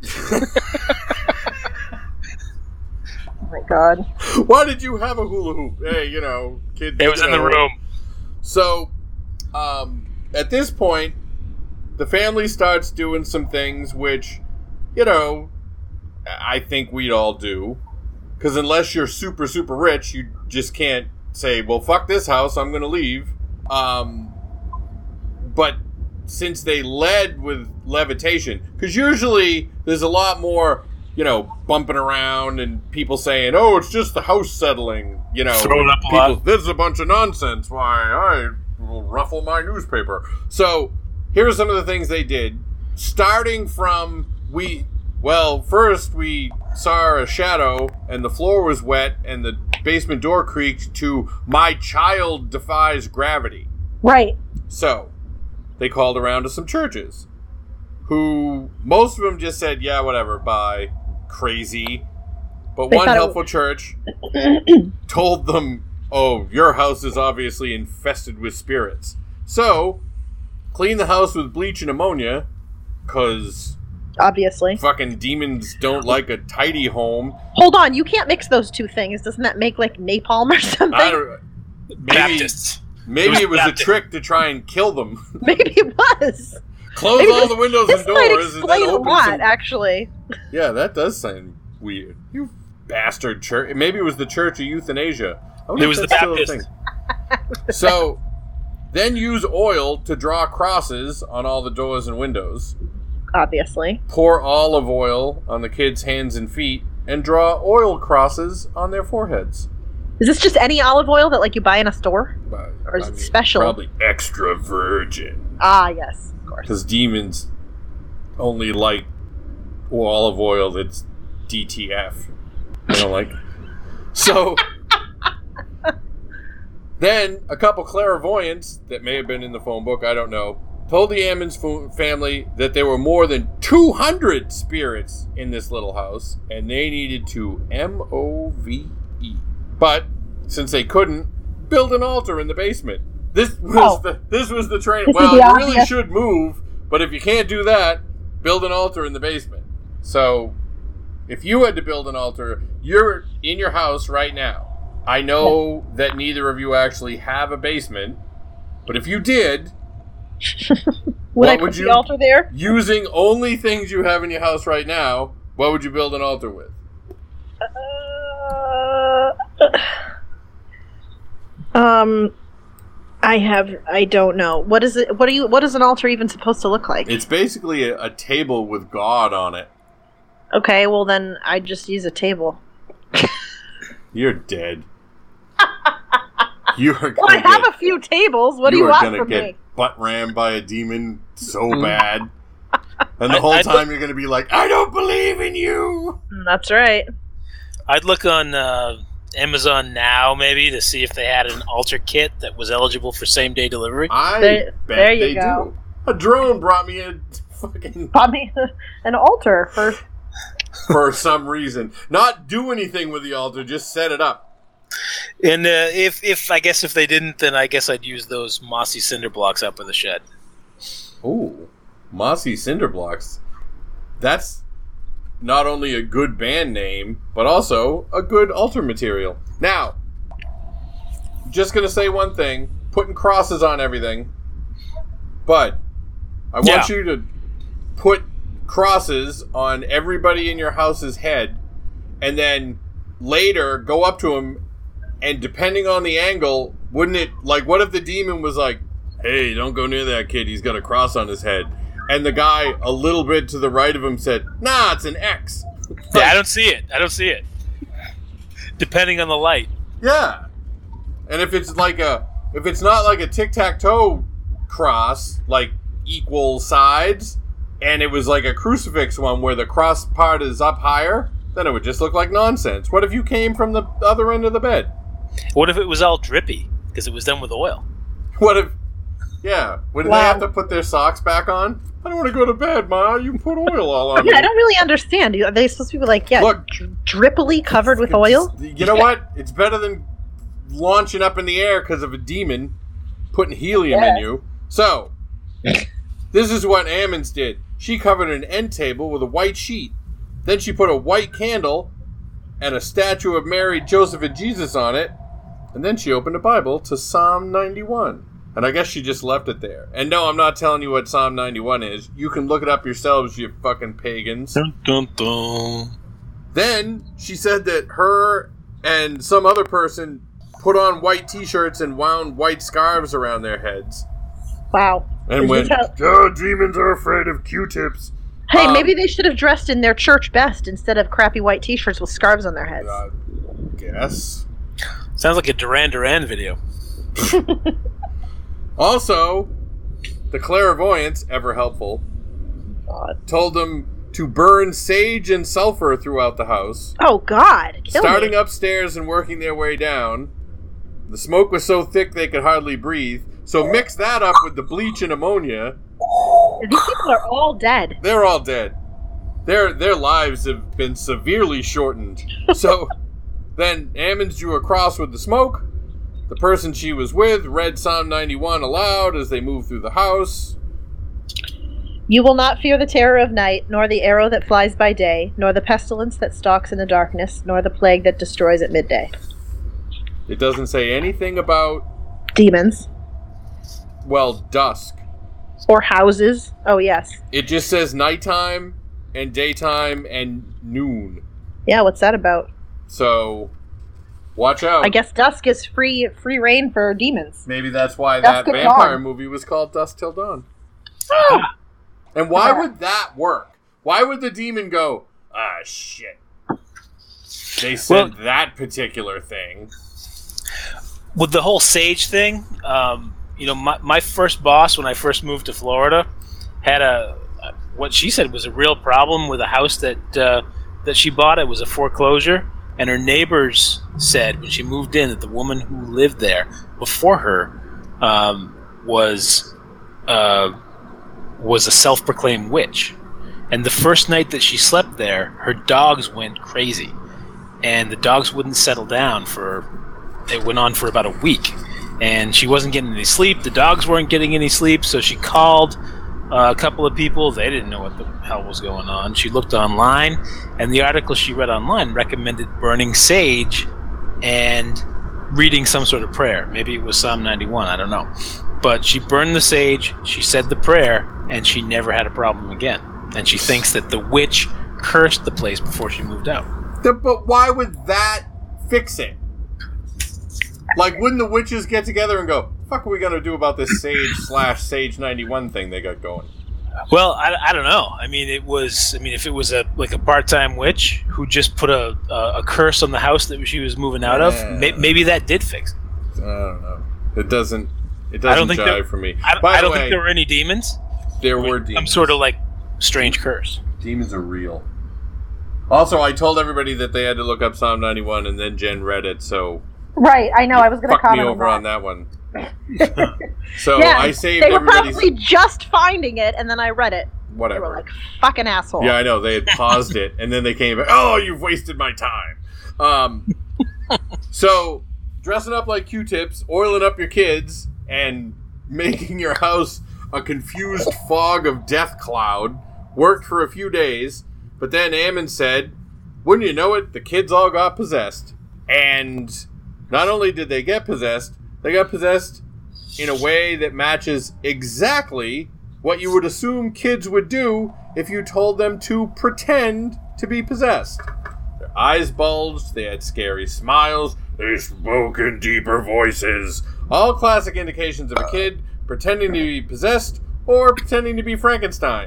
Oh my god. Why did you have a hula hoop? Hey, you know, kid. It was you in the know. room. So, um, at this point, the family starts doing some things which, you know, I think we'd all do. Because unless you're super, super rich, you just can't say, well, fuck this house, I'm going to leave. Um, but since they led with levitation, because usually there's a lot more, you know, bumping around and people saying, oh, it's just the house settling, you know. Throwing up a people, lot. This is a bunch of nonsense. Why, I will ruffle my newspaper. So, here are some of the things they did. Starting from, we, well, first we saw a shadow and the floor was wet and the basement door creaked to my child defies gravity. Right. So, they called around to some churches, who, most of them just said, yeah, whatever, bye, crazy. But They one thought it helpful church told them, oh, your house is obviously infested with spirits. So, clean the house with bleach and ammonia, because Obviously. fucking demons don't like a tidy home. Hold on, you can't mix those two things. Doesn't that make like napalm or something? I don't, maybe, Baptists. maybe it was a Baptist. trick to try and kill them. Maybe it was. Close Maybe all this- the windows This and might doors and then explain a open lot, some... actually. Yeah, that does sound weird. You bastard church. Maybe it was the Church of Euthanasia. I wonder It if was the that's still a Baptist. thing. So, then use oil to draw crosses on all the doors and windows. Obviously. Pour olive oil on the kids' hands and feet, and draw oil crosses on their foreheads. Is this just any olive oil that like you buy in a store? But, Or is I it mean, special? Probably extra virgin. Ah, yes, of course. Because demons only like olive oil that's D T F. They don't like. So then a couple clairvoyants that may have been in the phone book, I don't know, told the Ammons fo- family that there were more than two hundred spirits in this little house, and they needed to M O V E. But since they couldn't, build an altar in the basement. This was Oh. the this was the train. This is Well, the you really obvious- should move, but if you can't do that, build an altar in the basement. So, if you had to build an altar, you're in your house right now. I know that neither of you actually have a basement, but if you did, Would what I put would the you- altar there? using only things you have in your house right now, what would you build an altar with? Uh, um, I have. I don't know. What is it? What are you? What is an altar even supposed to look like? It's basically a, a table with God on it. Okay, well then I just use a table. You're dead. You are Well, I gonna have get, a few tables. What do you you are want gonna from get me? butt rammed by a demon so Mm. bad. And the I- whole I'd time you're going to be like, I don't believe in you! That's right. I'd look on uh, Amazon now, maybe, to see if they had an altar kit that was eligible for same day delivery. I There- bet there you they go. do. A drone brought me a fucking... Bought me an altar for. for some reason. Not do anything with the altar, just set it up. And uh, if, if I guess if they didn't, then I guess I'd use those mossy cinder blocks up in the shed. Ooh, Mossy Cinder Blocks. That's not only a good band name, but also a good altar material. Now, just gonna say one thing: putting crosses on everything. But I want Yeah. you to put crosses on everybody in your house's head, and then later go up to them, and depending on the angle, wouldn't it, like, what if the demon was like, hey, don't go near that kid, he's got a cross on his head, and the guy a little bit to the right of him said, nah, it's an X. Yeah, I don't see it. I don't see it. Depending on the light. Yeah. And if it's like a, if it's not like a tic-tac-toe cross, like equal sides, and it was like a crucifix one where the cross part is up higher, then it would just look like nonsense. What if you came from the other end of the bed? What if it was all drippy because it was done with oil? What if, yeah, would Wow. they have to put their socks back on? I don't want to go to bed, Ma. You can put oil all on me. I don't really understand. Are they supposed to be like, yeah, Look. dri- drippily covered with oil? You know what? It's better than launching up in the air because of a demon putting helium in you. So, this is what Ammons did. She covered an end table with a white sheet. Then she put a white candle and a statue of Mary, Joseph, and Jesus on it. And then she opened a Bible to Psalm ninety-one. And I guess she just left it there. And no, I'm not telling you what Psalm ninety-one is. You can look it up yourselves, you fucking pagans. Dun, dun, dun. Then she said that her and some other person put on white t-shirts and wound white scarves around their heads. Wow. And Is went, this how- oh, demons are afraid of Q-tips. Hey, Um, maybe they should have dressed in their church best instead of crappy white t-shirts with scarves on their heads. I guess. Sounds like a Duran Duran video. Also, the clairvoyants, ever helpful, God. told them to burn sage and sulfur throughout the house, Oh, God. Kill starting me. upstairs and working their way down. The smoke was so thick they could hardly breathe, so mix that up with the bleach and ammonia. These people are all dead. They're all dead. Their their lives have been severely shortened. So then Ammons drew a cross with the smoke. The person she was with read Psalm ninety-one aloud as they moved through the house. You will not fear the terror of night, nor the arrow that flies by day, nor the pestilence that stalks in the darkness, nor the plague that destroys at midday. It doesn't say anything about, Demons. well, dusk. Or houses. Oh, yes. It just says nighttime and daytime and noon. Yeah, what's that about? So, watch out. I guess dusk is free free reign for demons. Maybe that's why Dusk that till vampire dawn. movie was called Dusk Till Dawn. And why would that work? Why would the demon go, ah, shit. They said Well- that particular thing. With the whole sage thing, um, you know, my, my first boss when I first moved to Florida had a, a what she said was a real problem with a house that uh, that she bought. It was a foreclosure, and her neighbors said when she moved in that the woman who lived there before her um, was uh, was a self-proclaimed witch. And the first night that she slept there, her dogs went crazy, and the dogs wouldn't settle down for. It went on for about a week, and she wasn't getting any sleep. The dogs weren't getting any sleep, so she called uh, a couple of people. They didn't know what the hell was going on. She looked online, and the article she read online recommended burning sage and reading some sort of prayer. Maybe it was Psalm ninety-one, I don't know. But she burned the sage, she said the prayer, and she never had a problem again. And she thinks that the witch cursed the place before she moved out. The- but why would that fix it? Like, wouldn't the witches get together and go, fuck are we going to do about this sage slash sage ninety-one thing they got going? Well, I, I don't know. I mean, it was. I mean, if it was a like a part-time witch who just put a a, a curse on the house that she was moving out of, Yeah. may, maybe that did fix it. I don't know. It doesn't. It doesn't I don't think jive there, for me. I, By I the don't way, think there were any demons. there were demons. Some sort of like strange curse. Demons are real. Also, I told everybody that they had to look up Psalm ninety-one, and then Jen read it, so Right, I know. I was going to fuck me comment over on on that. that one. So yeah, I saved they were everybody's probably just finding it, and then I read it. They whatever. were like, fucking asshole. Yeah, I know. They had paused it, and then they came back. Oh, you've wasted my time. Um, so, dressing up like Q-tips, oiling up your kids, and making your house a confused fog of death cloud worked for a few days, but then Ammon said, wouldn't you know it, the kids all got possessed. And not only did they get possessed, they got possessed in a way that matches exactly what you would assume kids would do if you told them to pretend to be possessed. Their eyes bulged, they had scary smiles, they spoke in deeper voices. All classic indications of a kid pretending to be possessed or pretending to be Frankenstein.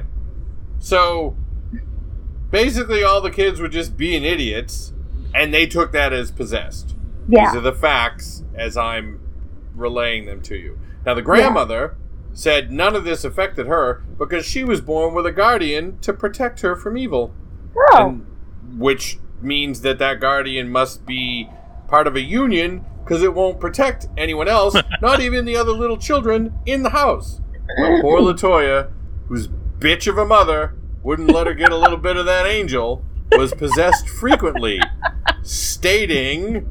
So, basically all the kids were just being idiots, and they took that as possessed. Yeah. These are the facts as I'm relaying them to you. Now, the grandmother yeah. said none of this affected her because she was born with a guardian to protect her from evil. Oh. And, which means that that guardian must be part of a union because it won't protect anyone else, not even the other little children in the house. But poor LaToya, whose bitch of a mother wouldn't let her get a little bit of that angel, was possessed frequently, stating...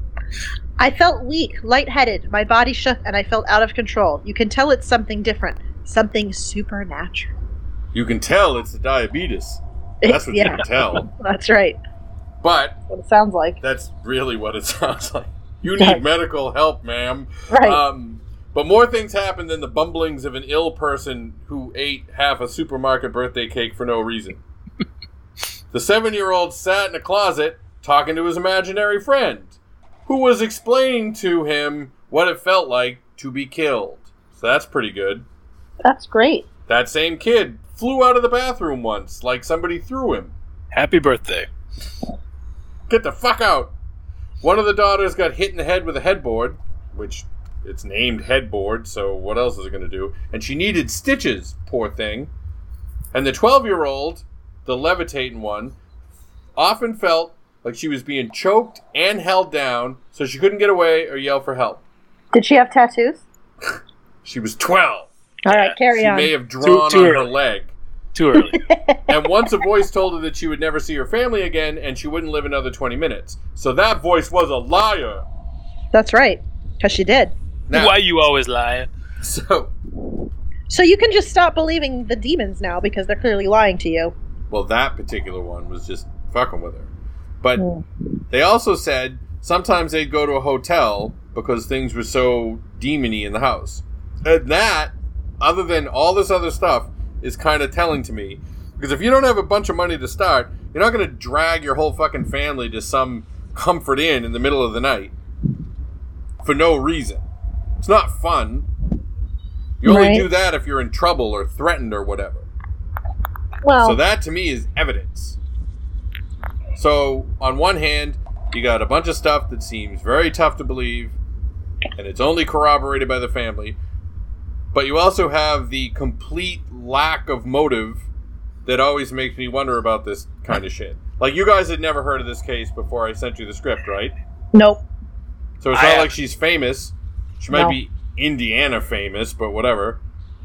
I felt weak, lightheaded, my body shook, and I felt out of control. You can tell it's something different, something supernatural. You can tell it's the diabetes. That's what yeah. you can tell. That's right. But... That's what it sounds like. That's really what it sounds like. You need medical help, ma'am. Right. Um, but more things happened than the bumblings of an ill person who ate half a supermarket birthday cake for no reason. The seven-year-old sat in a closet talking to his imaginary friend, who was explaining to him what it felt like to be killed. So that's pretty good. That's great. That same kid flew out of the bathroom once, like somebody threw him. Happy birthday. Get the fuck out. One of the daughters got hit in the head with a headboard, which it's named headboard, so what else is it going to do? And she needed stitches, poor thing. And the twelve-year-old, the levitating one, often felt like she was being choked and held down, so she couldn't get away or yell for help. Did she have tattoos? She was twelve. All right, carry she on. She may have drawn too, too on her early. leg. Too early. And once a voice told her that she would never see her family again and she wouldn't live another twenty minutes. So that voice was a liar. That's right, because she did. Now, Why you always lying? So, So you can just stop believing the demons now because they're clearly lying to you. well, that particular one was just fucking with her. But Mm. they also said sometimes they'd go to a hotel because things were so demony in the house. And that, other than all this other stuff, is kind of telling to me. Because if you don't have a bunch of money to start, you're not going to drag your whole fucking family to some comfort inn in the middle of the night for no reason. It's not fun. You only Right. do that if you're in trouble or threatened or whatever. Well, So that to me is evidence. So on one hand, you got a bunch of stuff that seems very tough to believe, and it's only corroborated by the family. But you also have the complete lack of motive that always makes me wonder about this kind of shit. Like, you guys had never heard of this case before I sent you the script, right? nope. So it's I not have- like she's famous. She might No. be Indiana famous, but whatever.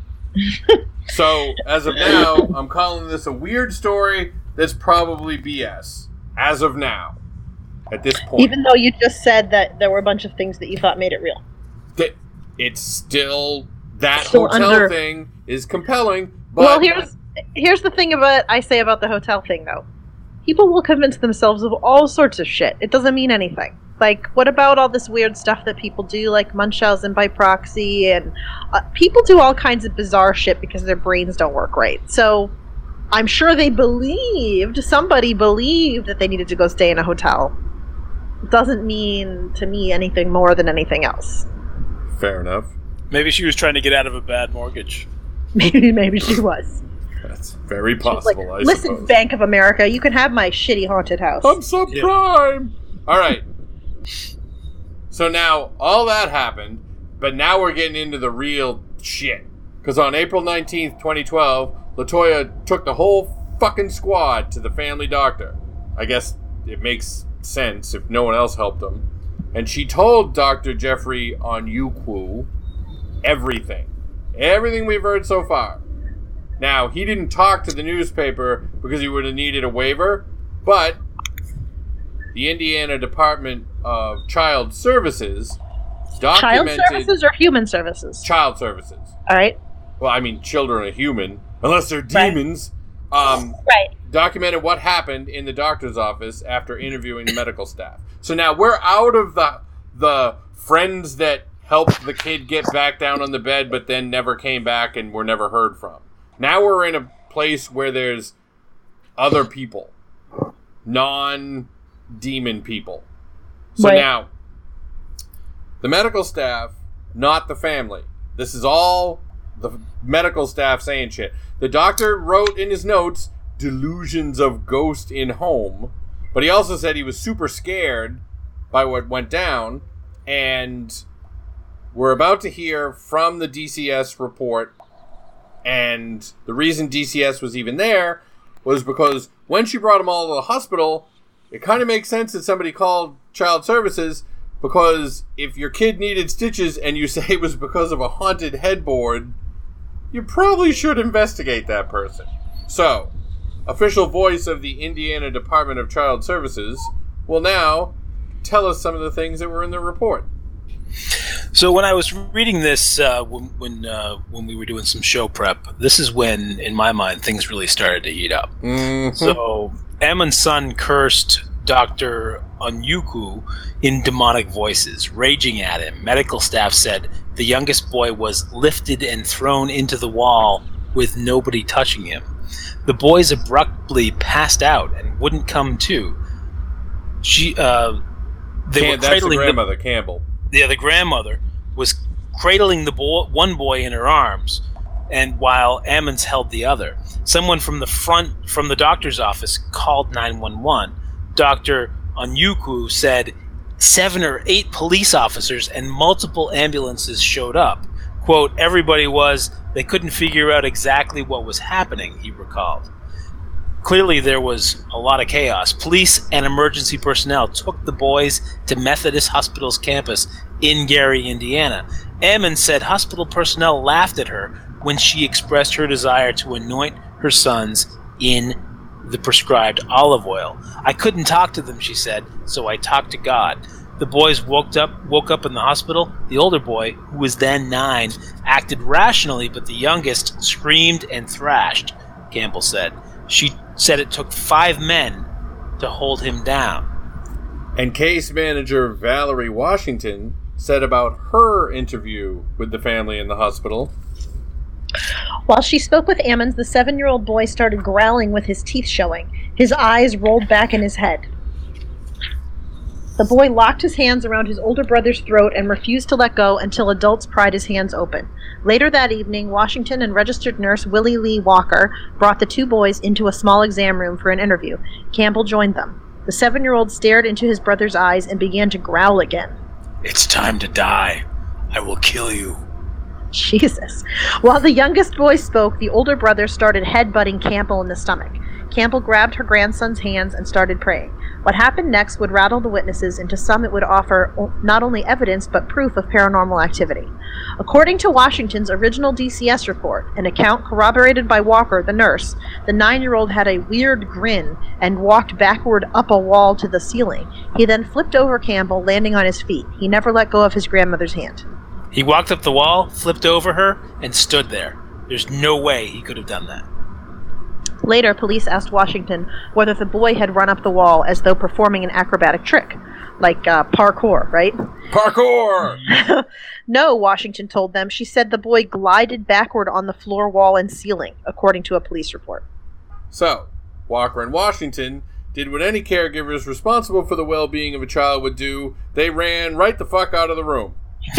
So, as of now, I'm calling this a weird story that's probably B S. As of now. At this point. Even though you just said that there were a bunch of things that you thought made it real. Th- it's still... That Still hotel under- thing is compelling, but... Well, here's here's the thing about I say about the hotel thing, though. People will convince themselves of all sorts of shit. It doesn't mean anything. Like, what about all this weird stuff that people do, like Munchausen by proxy, and uh, people do all kinds of bizarre shit because their brains don't work right. So, I'm sure they believed, somebody believed that they needed to go stay in a hotel. Doesn't mean, to me, anything more than anything else. Fair enough. Maybe she was trying to get out of a bad mortgage. Maybe, maybe she was. That's very She was like, possible, I listen, suppose. Bank of America, you can have my shitty haunted house. I'm subprime! Alright. So now, all that happened, but now we're getting into the real shit. Because on April nineteenth, twenty twelve, LaToya took the whole fucking squad to the family doctor. I guess it makes sense if no one else helped them. And she told Doctor Jeffrey Onyukwu everything. Everything we've heard so far. Now, he didn't talk to the newspaper because he would have needed a waiver, but the Indiana Department of Child Services documented... Child services or human services? Child services. All right. Well, I mean, children are human, unless they're demons. Right. Um, right. Documented what happened in the doctor's office after interviewing the medical staff. So now we're out of the the friends that helped the kid get back down on the bed but then never came back and were never heard from. Now we're in a place where there's other people. Non-demon people. So right. now, the medical staff, not the family. This is all the medical staff saying shit. The doctor wrote in his notes, delusions of ghost in home. But he also said he was super scared by what went down. And we're about to hear from the D C S report. And the reason D C S was even there was because when she brought them all to the hospital, it kind of makes sense that somebody called Child Services, because if your kid needed stitches and you say it was because of a haunted headboard, you probably should investigate that person. So, official voice of the Indiana Department of Child Services will now tell us some of the things that were in the report. So when I was reading this, uh, when when, uh, when we were doing some show prep, this is when, in my mind, things really started to heat up. Mm-hmm. So Ammon's son cursed Doctor Onyukwu in demonic voices, raging at him. Medical staff said the youngest boy was lifted and thrown into the wall with nobody touching him. The boys abruptly passed out and wouldn't come to. She, uh, they Cam- were that's cradling the grandmother, the, Campbell. Yeah, the grandmother was cradling the boy, one boy in her arms, and while Ammons held the other. Someone from the front, from the doctor's office, called nine one one. Doctor Onyukwu said seven or eight police officers and multiple ambulances showed up. Quote, everybody was, they couldn't figure out exactly what was happening, he recalled. Clearly there was a lot of chaos. Police and emergency personnel took the boys to Methodist Hospital's campus in Gary, Indiana. Ammon said hospital personnel laughed at her when she expressed her desire to anoint her sons in the prescribed olive oil. I couldn't talk to them, she said, so I talked to God. The boys woke up woke up in the hospital. The older boy, who was then nine, acted rationally, but the youngest screamed and thrashed, Campbell said. She said it took five men to hold him down. And case manager Valerie Washington said about her interview with the family in the hospital. While she spoke with Ammons, the seven-year-old boy started growling with his teeth showing. His eyes rolled back in his head. The boy locked his hands around his older brother's throat and refused to let go until adults pried his hands open. Later that evening, Washington and registered nurse Willie Lee Walker brought the two boys into a small exam room for an interview. Campbell joined them. The seven-year-old stared into his brother's eyes and began to growl again. It's time to die. I will kill you. Jesus. While the youngest boy spoke, the older brother started headbutting Campbell in the stomach. Campbell grabbed her grandson's hands and started praying. What happened next would rattle the witnesses, and to some it would offer o- not only evidence but proof of paranormal activity. According to Washington's original D C S report, an account corroborated by Walker, the nurse, the nine-year-old had a weird grin and walked backward up a wall to the ceiling. He then flipped over Campbell, landing on his feet. He never let go of his grandmother's hand. He walked up the wall, flipped over her, and stood there. There's no way he could have done that. Later, police asked Washington whether the boy had run up the wall as though performing an acrobatic trick, like uh, parkour, right? Parkour! No, Washington told them. She said the boy glided backward on the floor, wall, and ceiling, according to a police report. So, Walker and Washington did what any caregivers responsible for the well-being of a child would do. They ran right the fuck out of the room.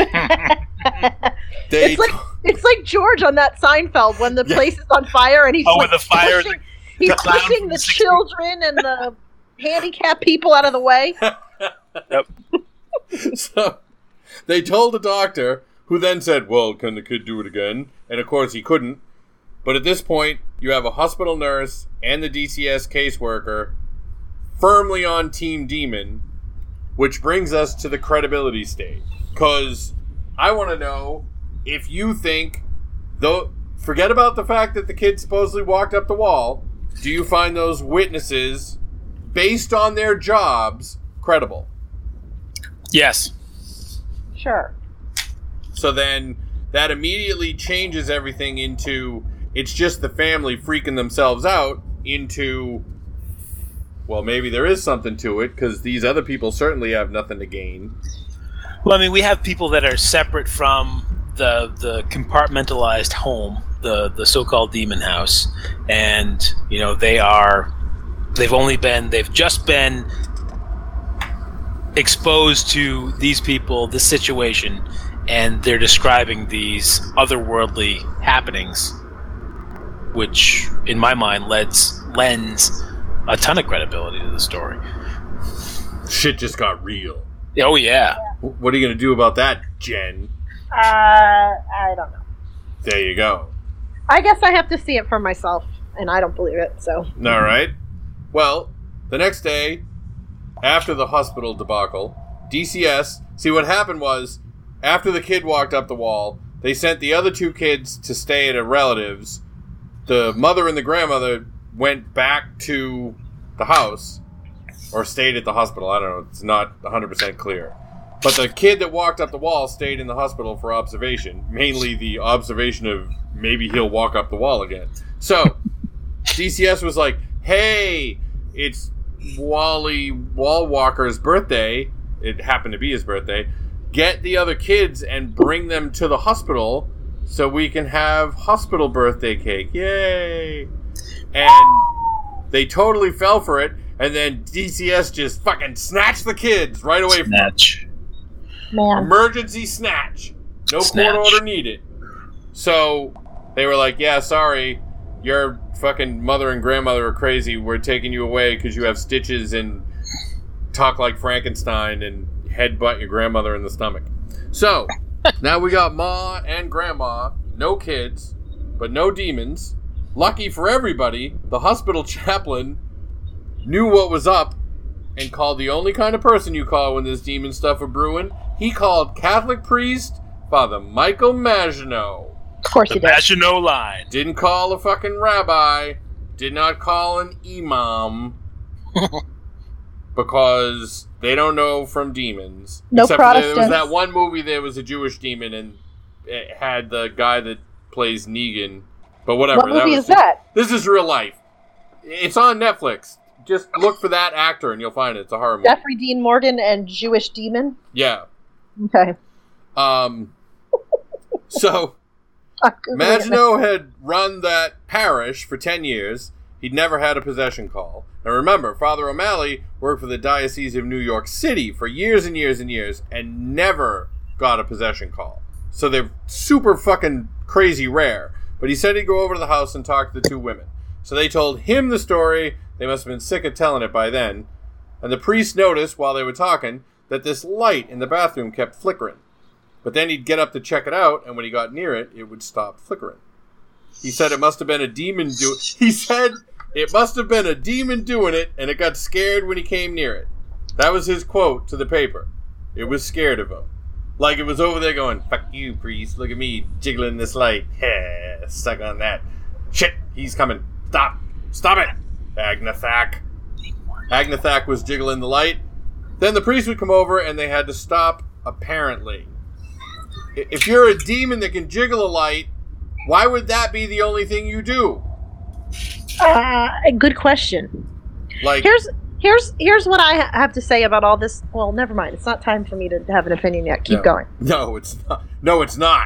They it's like it's like George on that Seinfeld when the Yeah. place is on fire and he's Oh, like with the fire, pushing, the- he's the clown pushing from the the sixties. children and the handicapped people out of the way. Yep. So, they told the doctor, who then said, well, can the kid do it again? And of course he couldn't. But at this point, you have a hospital nurse and the D C S caseworker firmly on Team Demon, which brings us to the credibility stage. Because I want to know if you think, though, forget about the fact that the kid supposedly walked up the wall, do you find those witnesses, based on their jobs, credible? Yes. Sure. So then that immediately changes everything into, it's just the family freaking themselves out, into, well, maybe there is something to it, because these other people certainly have nothing to gain. Well, I mean, we have people that are separate from the the compartmentalized home, the the so-called demon house, and you know they are, they've only been, they've just been exposed to these people, this situation, and they're describing these otherworldly happenings, which, in my mind, lends lends a ton of credibility to the story. Shit just got real. Oh yeah. What are you going to do about that, Jen? Uh, I don't know. There you go. I guess I have to see it for myself, and I don't believe it, so. All right. Well, the next day, after the hospital debacle, D C S, see what happened was, after the kid walked up the wall, they sent the other two kids to stay at a relative's. The mother and the grandmother went back to the house, or stayed at the hospital. I don't know. It's not one hundred percent clear. But the kid that walked up the wall stayed in the hospital for observation. Mainly the observation of maybe he'll walk up the wall again. So, D C S was like, hey, it's Wally Wallwalker's birthday. It happened to be his birthday. Get the other kids and bring them to the hospital so we can have hospital birthday cake. Yay! And they totally fell for it. And then D C S just fucking snatched the kids right away from Snatch. Man. Emergency snatch. No Snatch. court order needed. So they were like, yeah, sorry, your fucking mother and grandmother are crazy. We're taking you away because you have stitches and talk like Frankenstein and headbutt your grandmother in the stomach. So now we got Ma and Grandma, no kids, but no demons. Lucky for everybody, the hospital chaplain knew what was up and called the only kind of person you call when this demon stuff are brewing. He called Catholic priest Father Michael Maginot. Of course The he did. Maginot Line. Didn't call a fucking rabbi. Did not call an imam. Because they don't know from demons. No Except for there was Protestants. that one movie, there was a Jewish demon, and it had the guy that plays Negan. But whatever. What movie was, is that? This is real life. It's on Netflix. Just look for that actor and you'll find it. It's a horror movie. Jeffrey Dean Morgan and Jewish Demon? Yeah. Okay. Um. So, Maginot had run that parish for ten years. He'd never had a possession call. Now remember, Father O'Malley worked for the Diocese of New York City for years and years and years and never got a possession call. So they're super fucking crazy rare. But he said he'd go over to the house and talk to the two women. So they told him the story. They must have been sick of telling it by then. And the priest noticed, while they were talking, that this light in the bathroom kept flickering. But then he'd get up to check it out, and when he got near it, it would stop flickering. He said it must have been a demon do. He said it must have been a demon doing it, and it got scared when he came near it. That was his quote to the paper. It was scared of him. Like it was over there going, fuck you, priest, look at me, jiggling this light. Yeah, stuck on that. Shit, he's coming. Stop. Stop it. Agnathak. Agnathak was jiggling the light. Then the priest would come over, and they had to stop, apparently. If you're a demon that can jiggle a light, why would that be the only thing you do? Uh, good question. Like, Here's here's here's what I ha- have to say about all this. Well, never mind. It's not time for me to have an opinion yet. Keep no, going. No, it's not. No, it's not.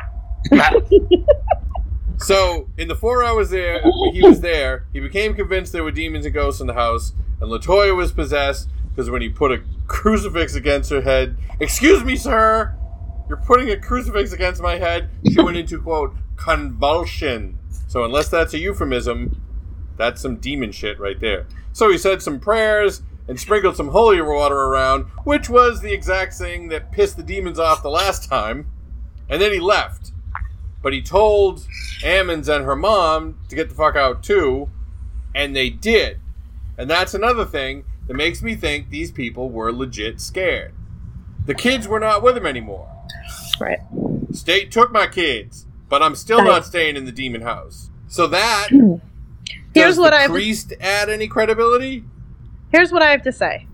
So, in the four hours there, he was there, he became convinced there were demons and ghosts in the house, and LaToya was possessed, because when he put a crucifix against her head, excuse me, sir, you're putting a crucifix against my head, she went into, quote, convulsion. So unless that's a euphemism, that's some demon shit right there. So he said some prayers and sprinkled some holy water around, which was the exact thing that pissed the demons off the last time. And then he left. But he told Ammons and her mom to get the fuck out too, and they did. And that's another thing that makes me think these people were legit scared. The kids were not with him anymore. Right. State took my kids, but I'm still Right. not staying in the demon house. So that Here's does what the I priest add any credibility? Here's what I have to say.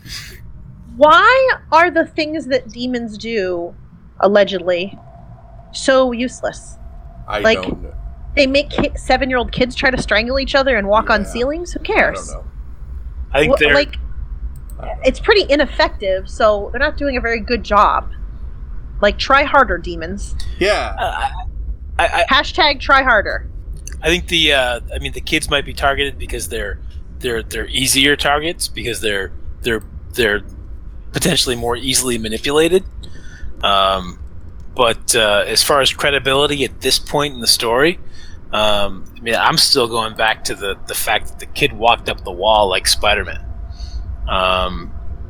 Why are the things that demons do, allegedly, so useless? I Like, don't know. They make ki- seven-year-old kids try to strangle each other and walk on Yeah. ceilings? Who I cares? don't know. I think Wh- they're like, it's pretty ineffective, so they're not doing a very good job. Like, try harder, demons. Yeah. uh, I, I, Hashtag try harder. I think the uh, I mean the kids might be targeted because they're they're they're easier targets because they're they're they're potentially more easily manipulated. Um, but uh, as far as credibility at this point in the story, um, I mean I'm still going back to the the fact that the kid walked up the wall like Spider-Man. Um,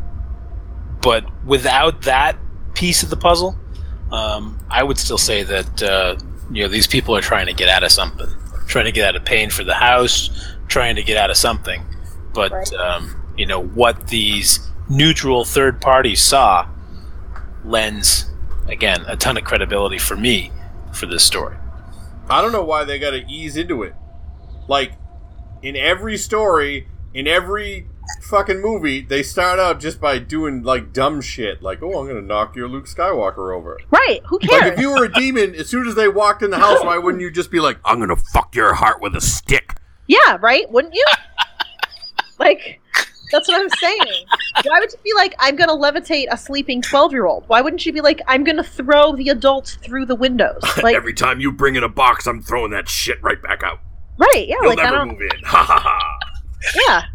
but without that piece of the puzzle, um, I would still say that uh, you know these people are trying to get out of something. Trying to get out of paying for the house, trying to get out of something. But, Right. um, you know, what these neutral third parties saw lends, again, a ton of credibility for me for this story. I don't know why they got to ease into it. Like, in every story, in every fucking movie, they start out just by doing, like, dumb shit. Like, oh, I'm going to knock your Luke Skywalker over. Right, who cares? Like, if you were a demon, as soon as they walked in the house, why wouldn't you just be like, I'm going to fuck your heart with a stick? Yeah, right? Wouldn't you? Like, that's what I'm saying. Why would you be like, I'm going to levitate a sleeping twelve-year-old? Why wouldn't you be like, I'm going to throw the adults through the windows? Like, Every time you bring in a box, I'm throwing that shit right back out. right, yeah, You'll like, I never don't, move in. Ha ha ha. yeah.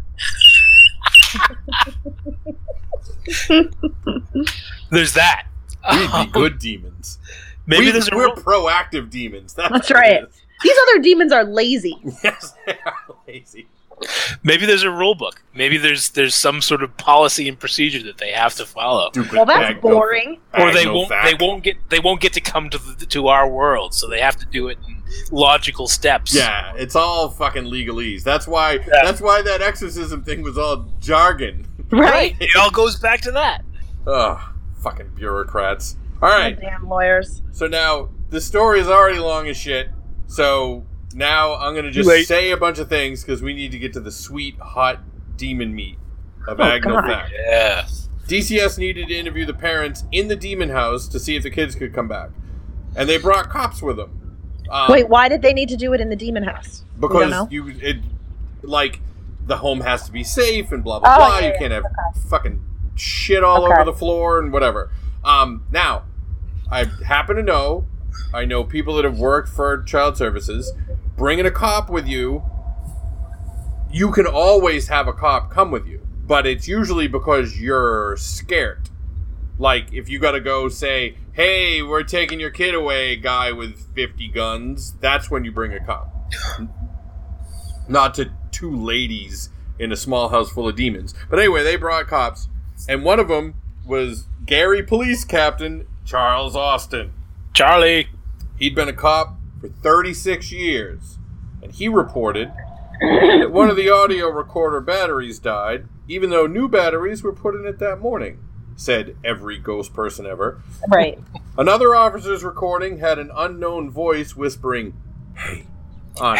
There's that. We'd be good demons. Maybe we, there's a we're rule- proactive demons. That's, That's what it right. is. These other demons are lazy. Yes, they are lazy. maybe there's a rule book. Maybe there's there's some sort of policy and procedure that they have to follow. Stupid Well, that's bag, no- boring. Or bag, they no won't fact. they won't get they won't get to come to the, to our world, so they have to do it in logical steps. Yeah, it's all fucking legalese. That's why. Yeah. That's why that exorcism thing was all jargon. Right? It all goes back to that. Ugh, fucking bureaucrats. All right, Damn lawyers. so now the story is already long as shit. So now I'm gonna just Late. say a bunch of things because we need to get to the sweet hot demon meat of Oh, Agnal God. Fact. Yeah. D C S needed to interview the parents in the demon house to see if the kids could come back, and they brought cops with them. Um, Wait, why did they need to do it in the demon house? We don't because know. you it like the home has to be safe and blah blah Oh, blah. yeah, You yeah, can't have okay. fucking shit all Okay. over the floor and whatever. Um, now, I happen to know, I know people that have worked for child services. Bringing a cop with you, you can always have a cop come with you, but it's usually because you're scared. Like, if you gotta go say, hey, we're taking your kid away, guy with fifty guns, that's when you bring a cop. Not to two ladies in a small house full of demons. But anyway, they brought cops, and one of them was Gary Police Captain Charles Austin. Charlie. He'd been a cop for thirty-six years, and he reported that one of the audio recorder batteries died, even though new batteries were put in it that morning, said every ghost person ever. Right. Another officer's recording had an unknown voice whispering, hey, on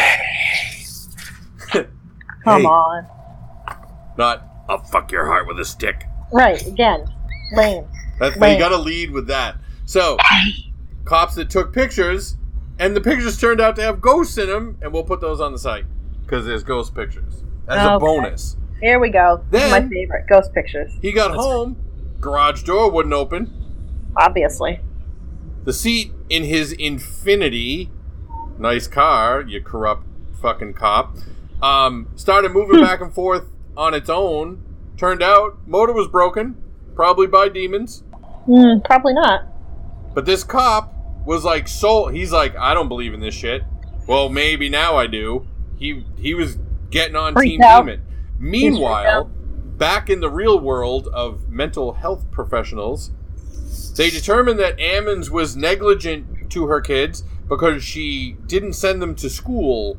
it. Come Hey, on. not, I'll fuck your heart with a stick. Right, again. Lame. That's, Right. you gotta lead with that. So, cops that took pictures, and the pictures turned out to have ghosts in them, and we'll put those on the site, because there's ghost pictures. As a Okay. bonus. Here we go. This is Then- my favorite. Ghost pictures. He got home, garage door wouldn't open, Obviously. the seat in his Infinity, nice car, you corrupt fucking cop, um, started moving back and forth on its own. Turned out, motor was broken, probably by demons. Mm, probably not. But this cop was like, so he's like, I don't believe in this shit. Well, maybe now I do. He he was getting on Freaked Team out. Demon. Meanwhile, back in the real world of mental health professionals, They determined that Ammons was negligent to her kids because she didn't send them to school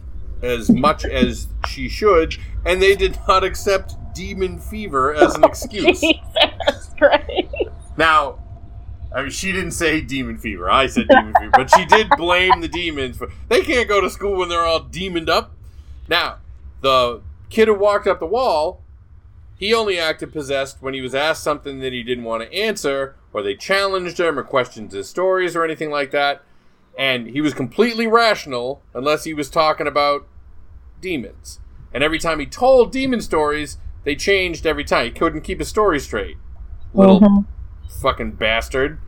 as much as she should, and they did not accept demon fever as an excuse. Jesus Christ. Now, I mean, she didn't say demon fever. I said demon fever. But she did blame the demons for... They can't go to school when they're all demoned up. Now, the kid who walked up the wall, he only acted possessed when he was asked something that he didn't want to answer, or they challenged him or questioned his stories or anything like that. And he was completely rational unless he was talking about demons. And every time he told demon stories, they changed every time. He couldn't keep his story straight. Little... Mm-hmm. Fucking bastard.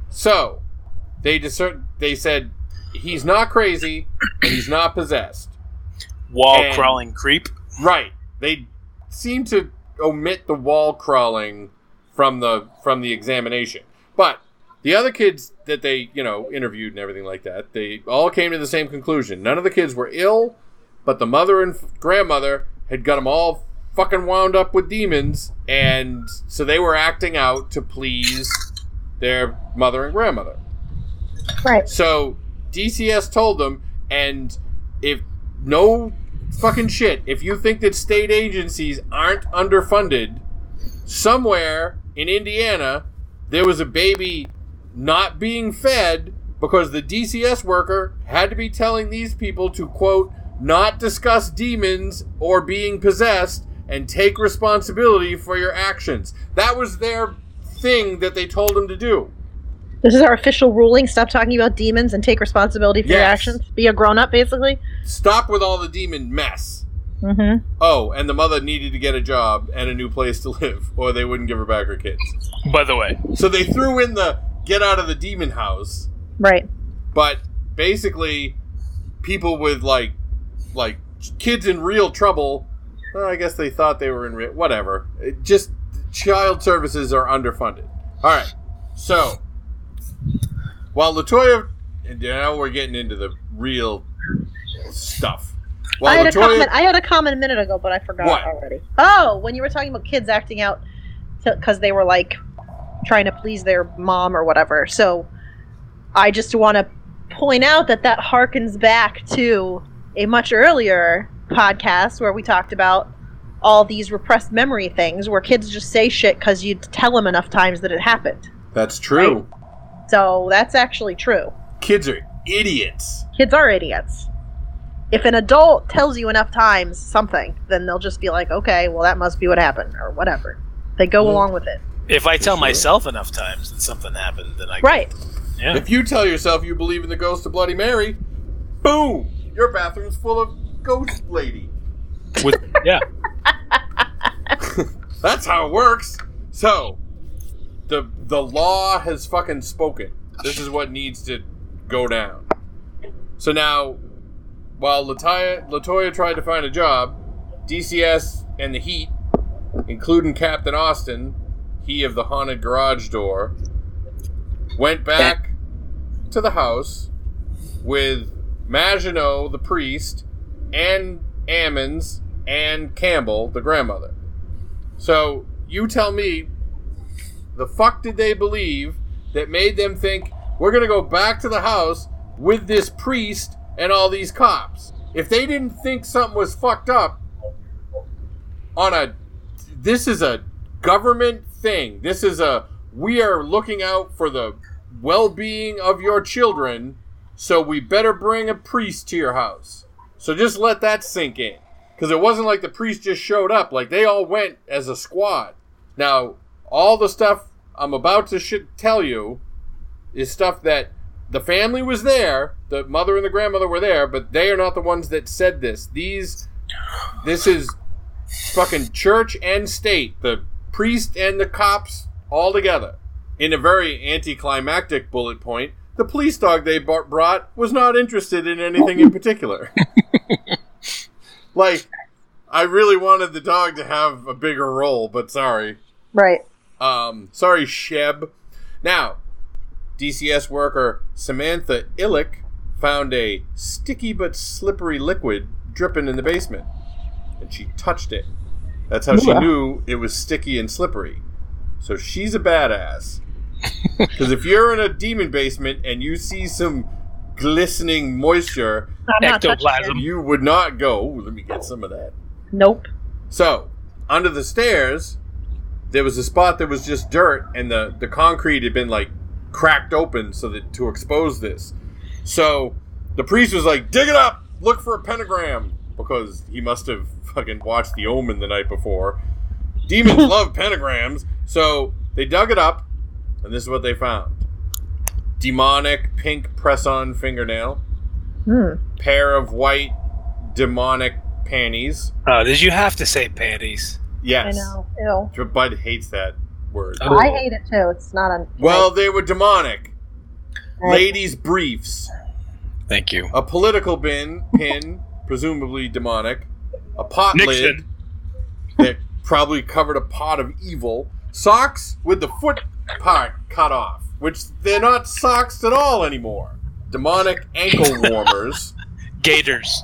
So, they discern, they said he's not crazy and he's not possessed. Wall and, crawling creep. Right. They seem to omit the wall crawling from the from the examination. But the other kids that they, you know, interviewed and everything like that, they all came to the same conclusion. None of the kids were ill, but the mother and grandmother had got them all fucking wound up with demons, and so they were acting out to please their mother and grandmother. Right. So D C S told them, and if no fucking shit, if you think that state agencies aren't underfunded, somewhere in Indiana there was a baby not being fed because the D C S worker had to be telling these people to, quote, not discuss demons or being possessed and take responsibility for your actions. That was their thing that they told him to do. This is our official ruling. Stop talking about demons and take responsibility for yes. your actions. Be a grown-up, basically. Stop with all the demon mess. Mm-hmm. Oh, and the mother needed to get a job and a new place to live, or they wouldn't give her back her kids. By the way. So they threw in the get out of the demon house. Right. But basically, people with, like, like kids in real trouble... Well, I guess they thought they were in... Re- whatever. It just... Child services are underfunded. Alright. So... While LaToya... And now we're getting into the real stuff. While I had, LaToya, a comment, I had a comment a minute ago, but I forgot what? already. Oh! When you were talking about kids acting out because they were, like, trying to please their mom or whatever. So, I just want to point out that that harkens back to a much earlier... podcast where we talked about all these repressed memory things where kids just say shit because you tell them enough times that it happened. That's true. Right? So that's actually true. Kids are idiots. Kids are idiots. If an adult tells you enough times something, then they'll just be like, okay, well that must be what happened, or whatever. They go mm. along with it. If I tell sure. myself enough times that something happened, then I... Right. Yeah. If you tell yourself you believe in the ghost of Bloody Mary, boom! Your bathroom's full of ghost lady. With yeah. That's how it works. So, the the law has fucking spoken. This is what needs to go down. So now, while LaToya, LaToya tried to find a job, D C S and the Heat, including Captain Austin, he of the haunted garage door, went back to the house with Maginot, the priest, and Ammons, and Campbell, the grandmother. So, you tell me, the fuck did they believe that made them think, we're gonna go back to the house with this priest and all these cops? If they didn't think something was fucked up, on a, this is a government thing. This is a, we are looking out for the well-being of your children, so we better bring a priest to your house. So just let that sink in. Because it wasn't like the priest just showed up. Like, they all went as a squad. Now, all the stuff I'm about to sh- tell you is stuff that the family was there. The mother and the grandmother were there, but they are not the ones that said this. These, this is fucking church and state. The priest and the cops all together. In a very anticlimactic bullet point, the police dog they brought was not interested in anything in particular. Like, I really wanted the dog to have a bigger role, but sorry. Right. Um, sorry, Sheb. Now, D C S worker Samantha Illick found a sticky but slippery liquid dripping in the basement, and she touched it. That's how she knew it was sticky and slippery. So she's a badass. Because if you're in a demon basement and you see some glistening moisture, I'm not touching Ectoplasm. it. you would not go, "Ooh, let me get some of that." Nope. So, under the stairs, there was a spot that was just dirt, and the, the concrete had been, like, cracked open so that to expose this. So, the priest was like, dig it up! Look for a pentagram! Because he must have fucking watched The Omen the night before. Demons love pentagrams. So, they dug it up, and this is what they found. Demonic pink press-on fingernail. Hmm. Pair of white demonic panties. Oh, did you have to say panties? Yes. I know. Ew. Bud hates that word. Oh. I hate it too. It's not on. Well, they were demonic. Right. Ladies' briefs. Thank you. A political bin, pin, presumably demonic. A pot lid Nixon. that probably covered a pot of evil. Socks with the foot part cut off, which they're not socks at all anymore. Demonic ankle warmers. Gators.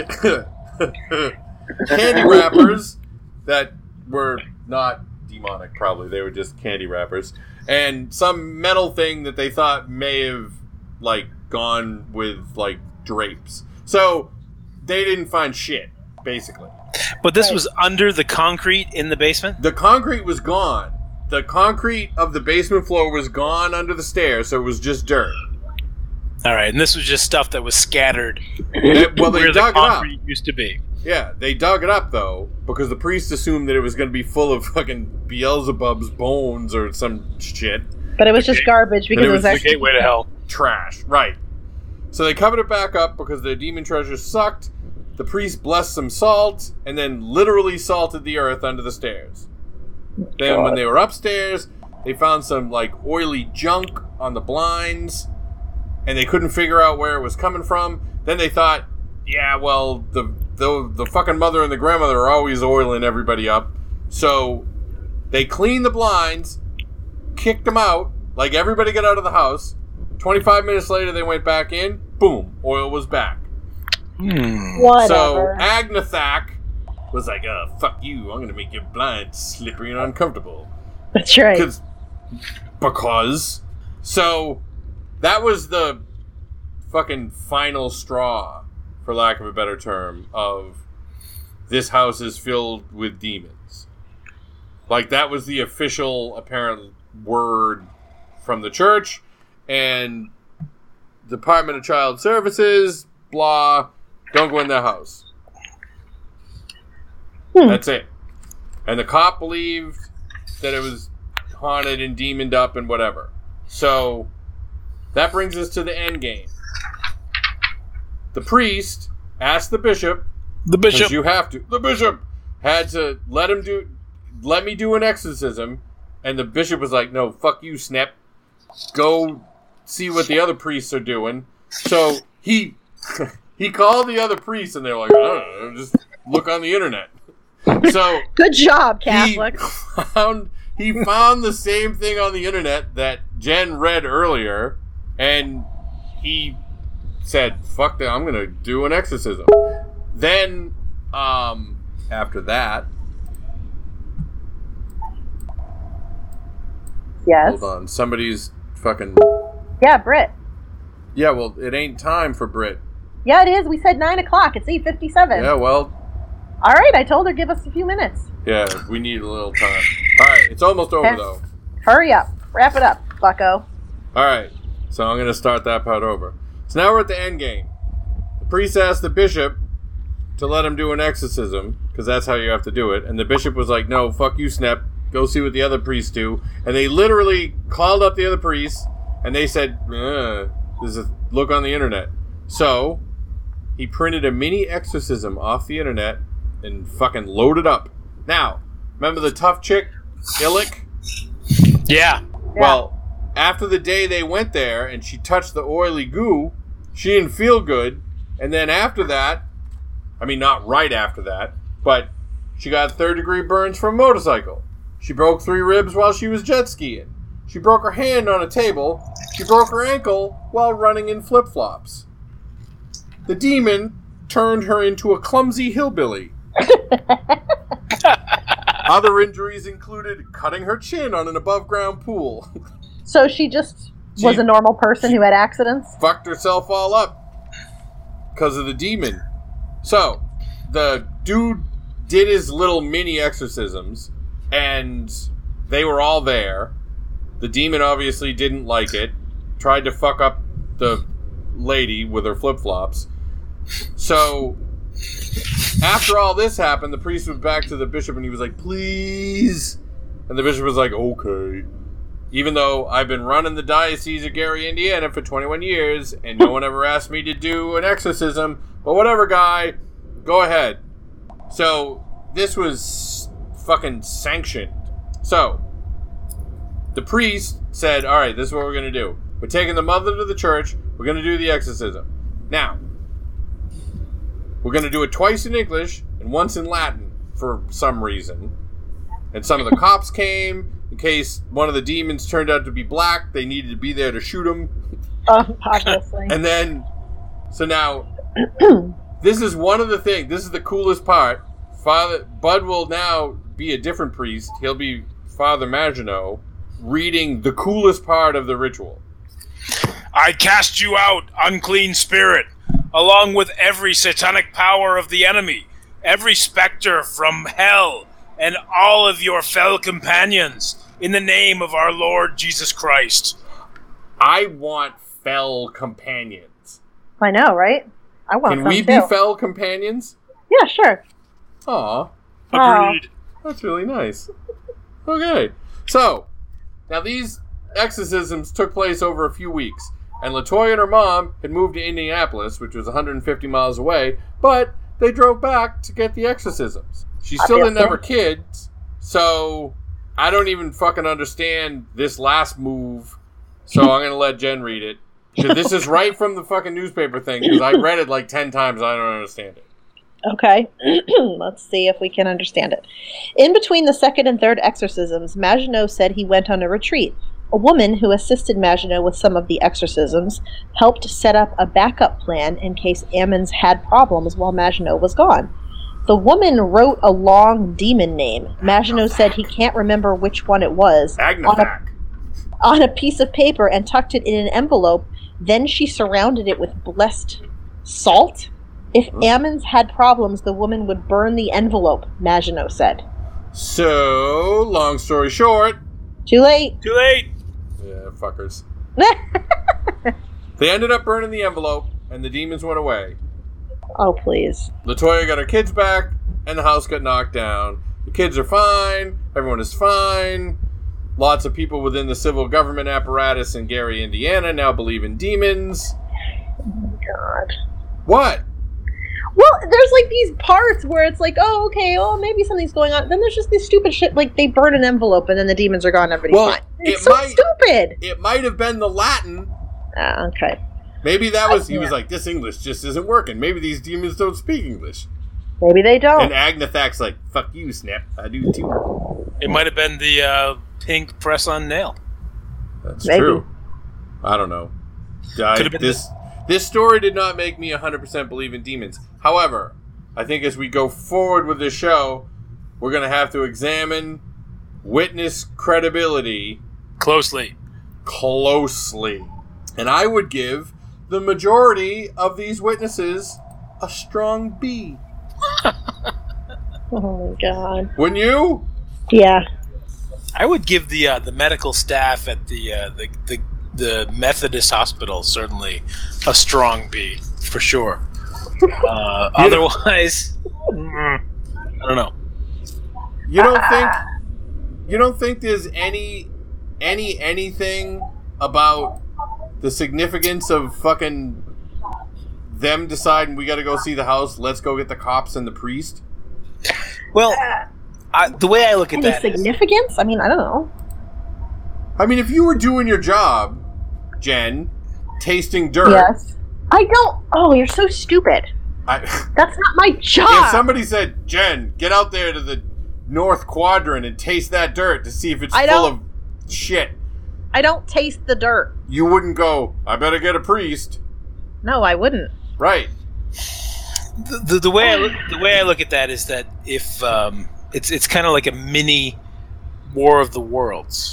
Candy wrappers that were not demonic, probably. They were just candy wrappers. And some metal thing that they thought may have, like, gone with, like, drapes. So, they didn't find shit, basically. But this was under the concrete in the basement? The concrete was gone. The concrete of the basement floor was gone under the stairs, so it was just dirt. All right, and this was just stuff that was scattered It- well, they where the dug it up. concrete used to be. Yeah, they dug it up, though, because the priest assumed that it was going to be full of fucking Beelzebub's bones or some shit. But it was just garbage because it it was was the The actually. gateway to hell. Trash. Right. So they covered it back up because their demon treasure sucked. The priest blessed some salt and then literally salted the earth under the stairs. Then when they were upstairs, they found some, like, oily junk on the blinds, and they couldn't figure out where it was coming from. Then they thought, yeah, well, the the, the fucking mother and the grandmother are always oiling everybody up. So they cleaned the blinds, kicked them out, like everybody got out of the house. twenty-five minutes later, they went back in. Boom, oil was back. Hmm. Whatever. So Agnathak was like, oh, fuck you, I'm going to make your blinds slippery and uncomfortable. That's right. Because, because, so, that was the fucking final straw, for lack of a better term, of this house is filled with demons. Like, that was the official, apparent word from the church, and Department of Child Services, blah, don't go in their house. Hmm. That's it. And the cop believed that it was haunted and demoned up and whatever. So, that brings us to the end game. The priest asked the bishop, The bishop. because you have to, the bishop had to let him do, let me do an exorcism, and the bishop was like, no, fuck you, Snap. Go see what the other priests are doing. So, he, he called the other priests, and they're like, I don't know, just look on the internet. So, Good job, Catholic. He found, he found the same thing on the internet that Jen read earlier, and he said, fuck that, I'm going to do an exorcism. Then, um, after that, Yes. hold on, somebody's fucking, Yeah, Britt. yeah, well, it ain't time for Brit. Yeah, it is. We said nine o'clock. It's eight fifty-seven. Yeah, well, All right, I told her give us a few minutes. yeah, we need a little time. Alright, it's almost over, Okay. though. Hurry up. Wrap it up, bucko. Alright, so I'm going to start that part over. So now we're at the end game. The priest asked the bishop to let him do an exorcism, because that's how you have to do it. And the bishop was like, no, fuck you, Snap. Go see what the other priests do. And they literally called up the other priests, and they said, uh, there's a look on the internet. So, he printed a mini exorcism off the internet and fucking loaded up. Now, remember the tough chick, Illick? Yeah. Well, after the day they went there and she touched the oily goo, she didn't feel good. And then after that, I mean, not right after that, but she got third degree burns from a motorcycle. She broke three ribs while she was jet skiing. She broke her hand on a table. She broke her ankle while running in flip flops. The demon turned her into a clumsy hillbilly. Other injuries included cutting her chin on an above ground pool. So she just She- was a normal person who had accidents? Fucked herself all up because of the demon. So, the dude did his little mini exorcisms, and they were all there. The demon obviously didn't like it, tried to fuck up the lady with her flip-flops. So, after all this happened, the priest went back to the bishop and he was like, please. And the bishop was like, okay. Even though I've been running the Diocese of Gary, Indiana for twenty-one years, and no one ever asked me to do an exorcism, but whatever, guy, go ahead. So, this was fucking sanctioned. So, the priest said, alright, this is what we're going to do. We're taking the mother to the church, we're going to do the exorcism. Now, we're going to do it twice in English and once in Latin for some reason. And some of the cops came. In case one of the demons turned out to be black, they needed to be there to shoot him. Oh, obviously. And then, so now, this is one of the things, this is the coolest part. Father Bud will now be a different priest. He'll be Father Maginot, reading the coolest part of the ritual. I cast you out, unclean spirit, along with every satanic power of the enemy, every specter from hell, and all of your fell companions, in the name of our Lord Jesus Christ. I want fell companions. I know, right? I want Can some we too. be fell companions? Yeah, sure. Aw. Agreed. That's really nice. Okay. So, now these exorcisms took place over a few weeks, and LaToya and her mom had moved to Indianapolis, which was one hundred fifty miles away, but they drove back to get the exorcisms. She still didn't have her kids, so I don't even fucking understand this last move, so I'm going to let Jen read it. 'Cause this is right from the fucking newspaper thing, because I read it like ten times, I don't understand it. Okay, let's see if we can understand it. In between the second and third exorcisms, Maginot said he went on a retreat. A woman who assisted Maginot with some of the exorcisms helped set up a backup plan in case Ammons had problems while Maginot was gone. The woman wrote a long demon name. Maginot said he can't remember which one it was on a, on a piece of paper and tucked it in an envelope. Then she surrounded it with blessed salt. If Ammons had problems, the woman would burn the envelope, Maginot said. So, long story short... Too late. Too late. Yeah, fuckers. They ended up burning the envelope, and the demons went away. Oh, please. LaToya got her kids back, and the house got knocked down. The kids are fine. Everyone is fine. Lots of people within the civil government apparatus in Gary, Indiana now believe in demons. Oh, my God. What? Well, there's like these parts where it's like, oh, okay, oh, maybe something's going on. Then there's just this stupid shit, like they burn an envelope and then the demons are gone, everybody's Well, fine. It's it so might- stupid. It might have been the Latin. Ah, okay. Maybe that was, he Yeah. was like, this English just isn't working. Maybe these demons don't speak English. Maybe they don't. And Agnathac's like, fuck you, Snap. I do too. It might have been the uh, pink press-on nail. That's Maybe. true. I don't know. I, Could have been this, this story did not make me one hundred percent believe in demons. However, I think as we go forward with this show, we're going to have to examine witness credibility Closely. closely. And I would give the majority of these witnesses a strong B. Oh, my God. Wouldn't you? Yeah. I would give the uh, the medical staff at the, uh, the the the Methodist hospital certainly a strong B for sure. Uh, otherwise, mm, I don't know. You don't think you don't think there's any any anything about the significance of fucking them deciding we got to go see the house, let's go get the cops and the priest? Well, I, the way I look at Any that is, significance? I mean, I don't know. I mean, if you were doing your job, Jen, tasting dirt, Yes. I don't. Oh, you're so stupid. I, That's not my job. if somebody said, Jen, get out there to the North Quadrant and taste that dirt to see if it's I full don't- of shit, I don't taste the dirt. you wouldn't go, I better get a priest. No, I wouldn't. Right. the, the, the way I look, the way I look at that is that if um, it's it's kind of like a mini War of the Worlds.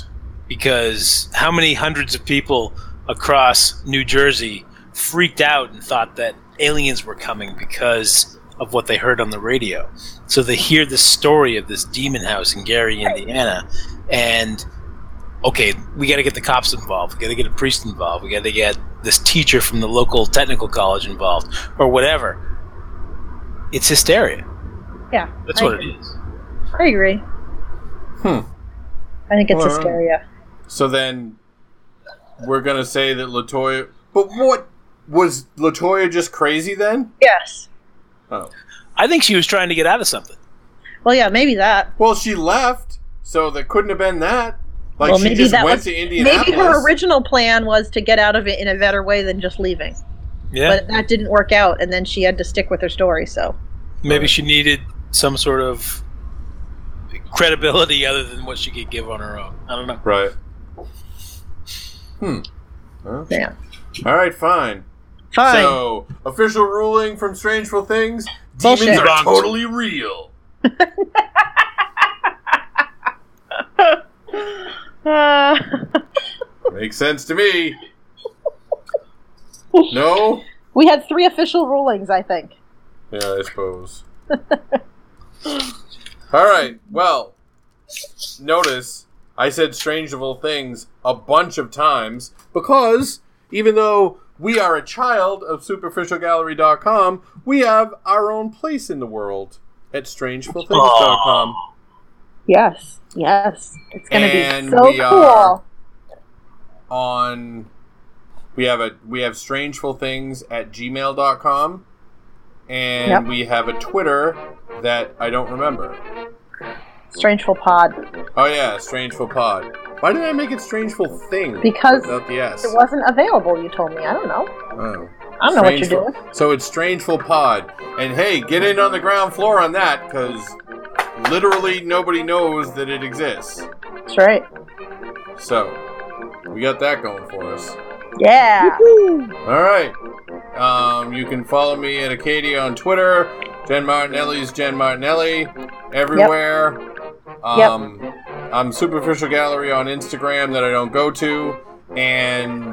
because how many hundreds of people across New Jersey freaked out and thought that aliens were coming because of what they heard on the radio. So they hear the story of this demon house in Gary, Indiana, and okay, we got to get the cops involved. We got to get a priest involved. We got to get this teacher from the local technical college involved, or whatever. It's hysteria. Yeah, That's I what agree. it is. I agree. Hmm. I think it's Well, hysteria. So then we're gonna say that Latoya. But what was Latoya just crazy then? Yes. Oh. I think she was trying to get out of something. Well, yeah, maybe that. Well, she left, so that couldn't have been that. Like well, she maybe just that went was, to Indianapolis. Maybe her original plan was to get out of it in a better way than just leaving. Yeah. But that didn't work out, and then she had to stick with her story. So Maybe she needed some sort of credibility other than what she could give on her own. I don't know. Right. Hmm. Well, yeah. all right, fine. Fine. So, official ruling from Strangeful Things: Bullshit. demons are Wrong. totally real. Uh, Makes sense to me. No? we had three official rulings, I think. Yeah, I suppose. All right. Well, notice I said Strangeful Things a bunch of times because even though we are a child of superficial gallery dot com, we have our own place in the world at strangeful things dot com. Yes, yes. It's going to be And so we cool. are on we have a we have strangefulthings at gmail dot com, and Yep. we have a Twitter that I don't remember. Strangeful Pod. Oh yeah, Strangeful Pod. Why did I make it Strangeful Thing? Because without the S. it wasn't available, you told me. I don't know. Oh. I don't know what you're Strangeful- doing. So it's Strangeful Pod. And hey, get in on the ground floor on that, because literally nobody knows that it exists. That's right. So, we got that going for us. Yeah. Alright. Um, you can follow me at Acadia on Twitter. Jen Martinelli's Jen Martinelli. Everywhere. Um, I'm Superficial Gallery on Instagram that I don't go to. And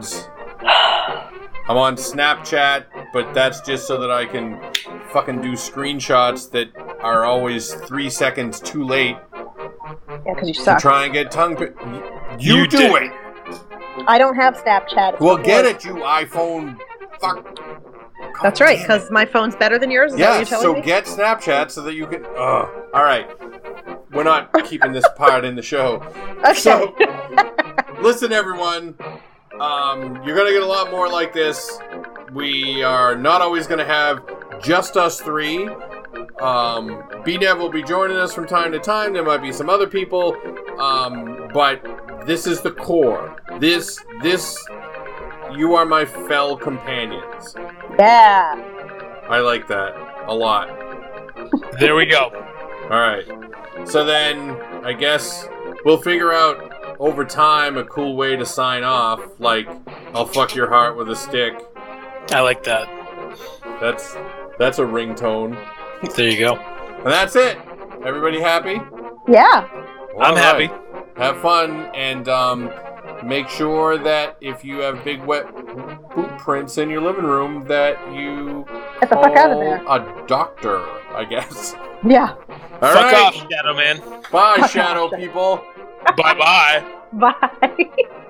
I'm on Snapchat, but that's just so that I can fucking do screenshots that are always three seconds too late Yeah, because you to suck. try and get tongue... Pi- you, You do did. it! I don't have Snapchat. It's Well, for get boys. it, you iPhone... Fuck. That's right, because my phone's better than yours. Is that what Yeah, you're telling so me? get Snapchat so that you can... Ugh. Alright. We're not keeping this part in the show. Okay. So, listen, everyone. Um, you're going to get a lot more like this. We are not always going to have just us three. Um, B-Nev will be joining us from time to time. There might be some other people. Um, but this is the core. This, this, you are my fell companions. Yeah. I like that a lot. There we go. Alright. So then, I guess we'll figure out over time a cool way to sign off. Like, I'll fuck your heart with a stick. I like that. That's that's a ringtone. There you go. And that's it. Everybody happy? Yeah. I'm happy. Have fun, and um, make sure that if you have big wet boot prints in your living room, that you Get the call fuck out of there. a doctor, I guess. Yeah. All Fuck right. off, Shadow Man. Bye, Fuck shadow off. people. Bye bye. Bye.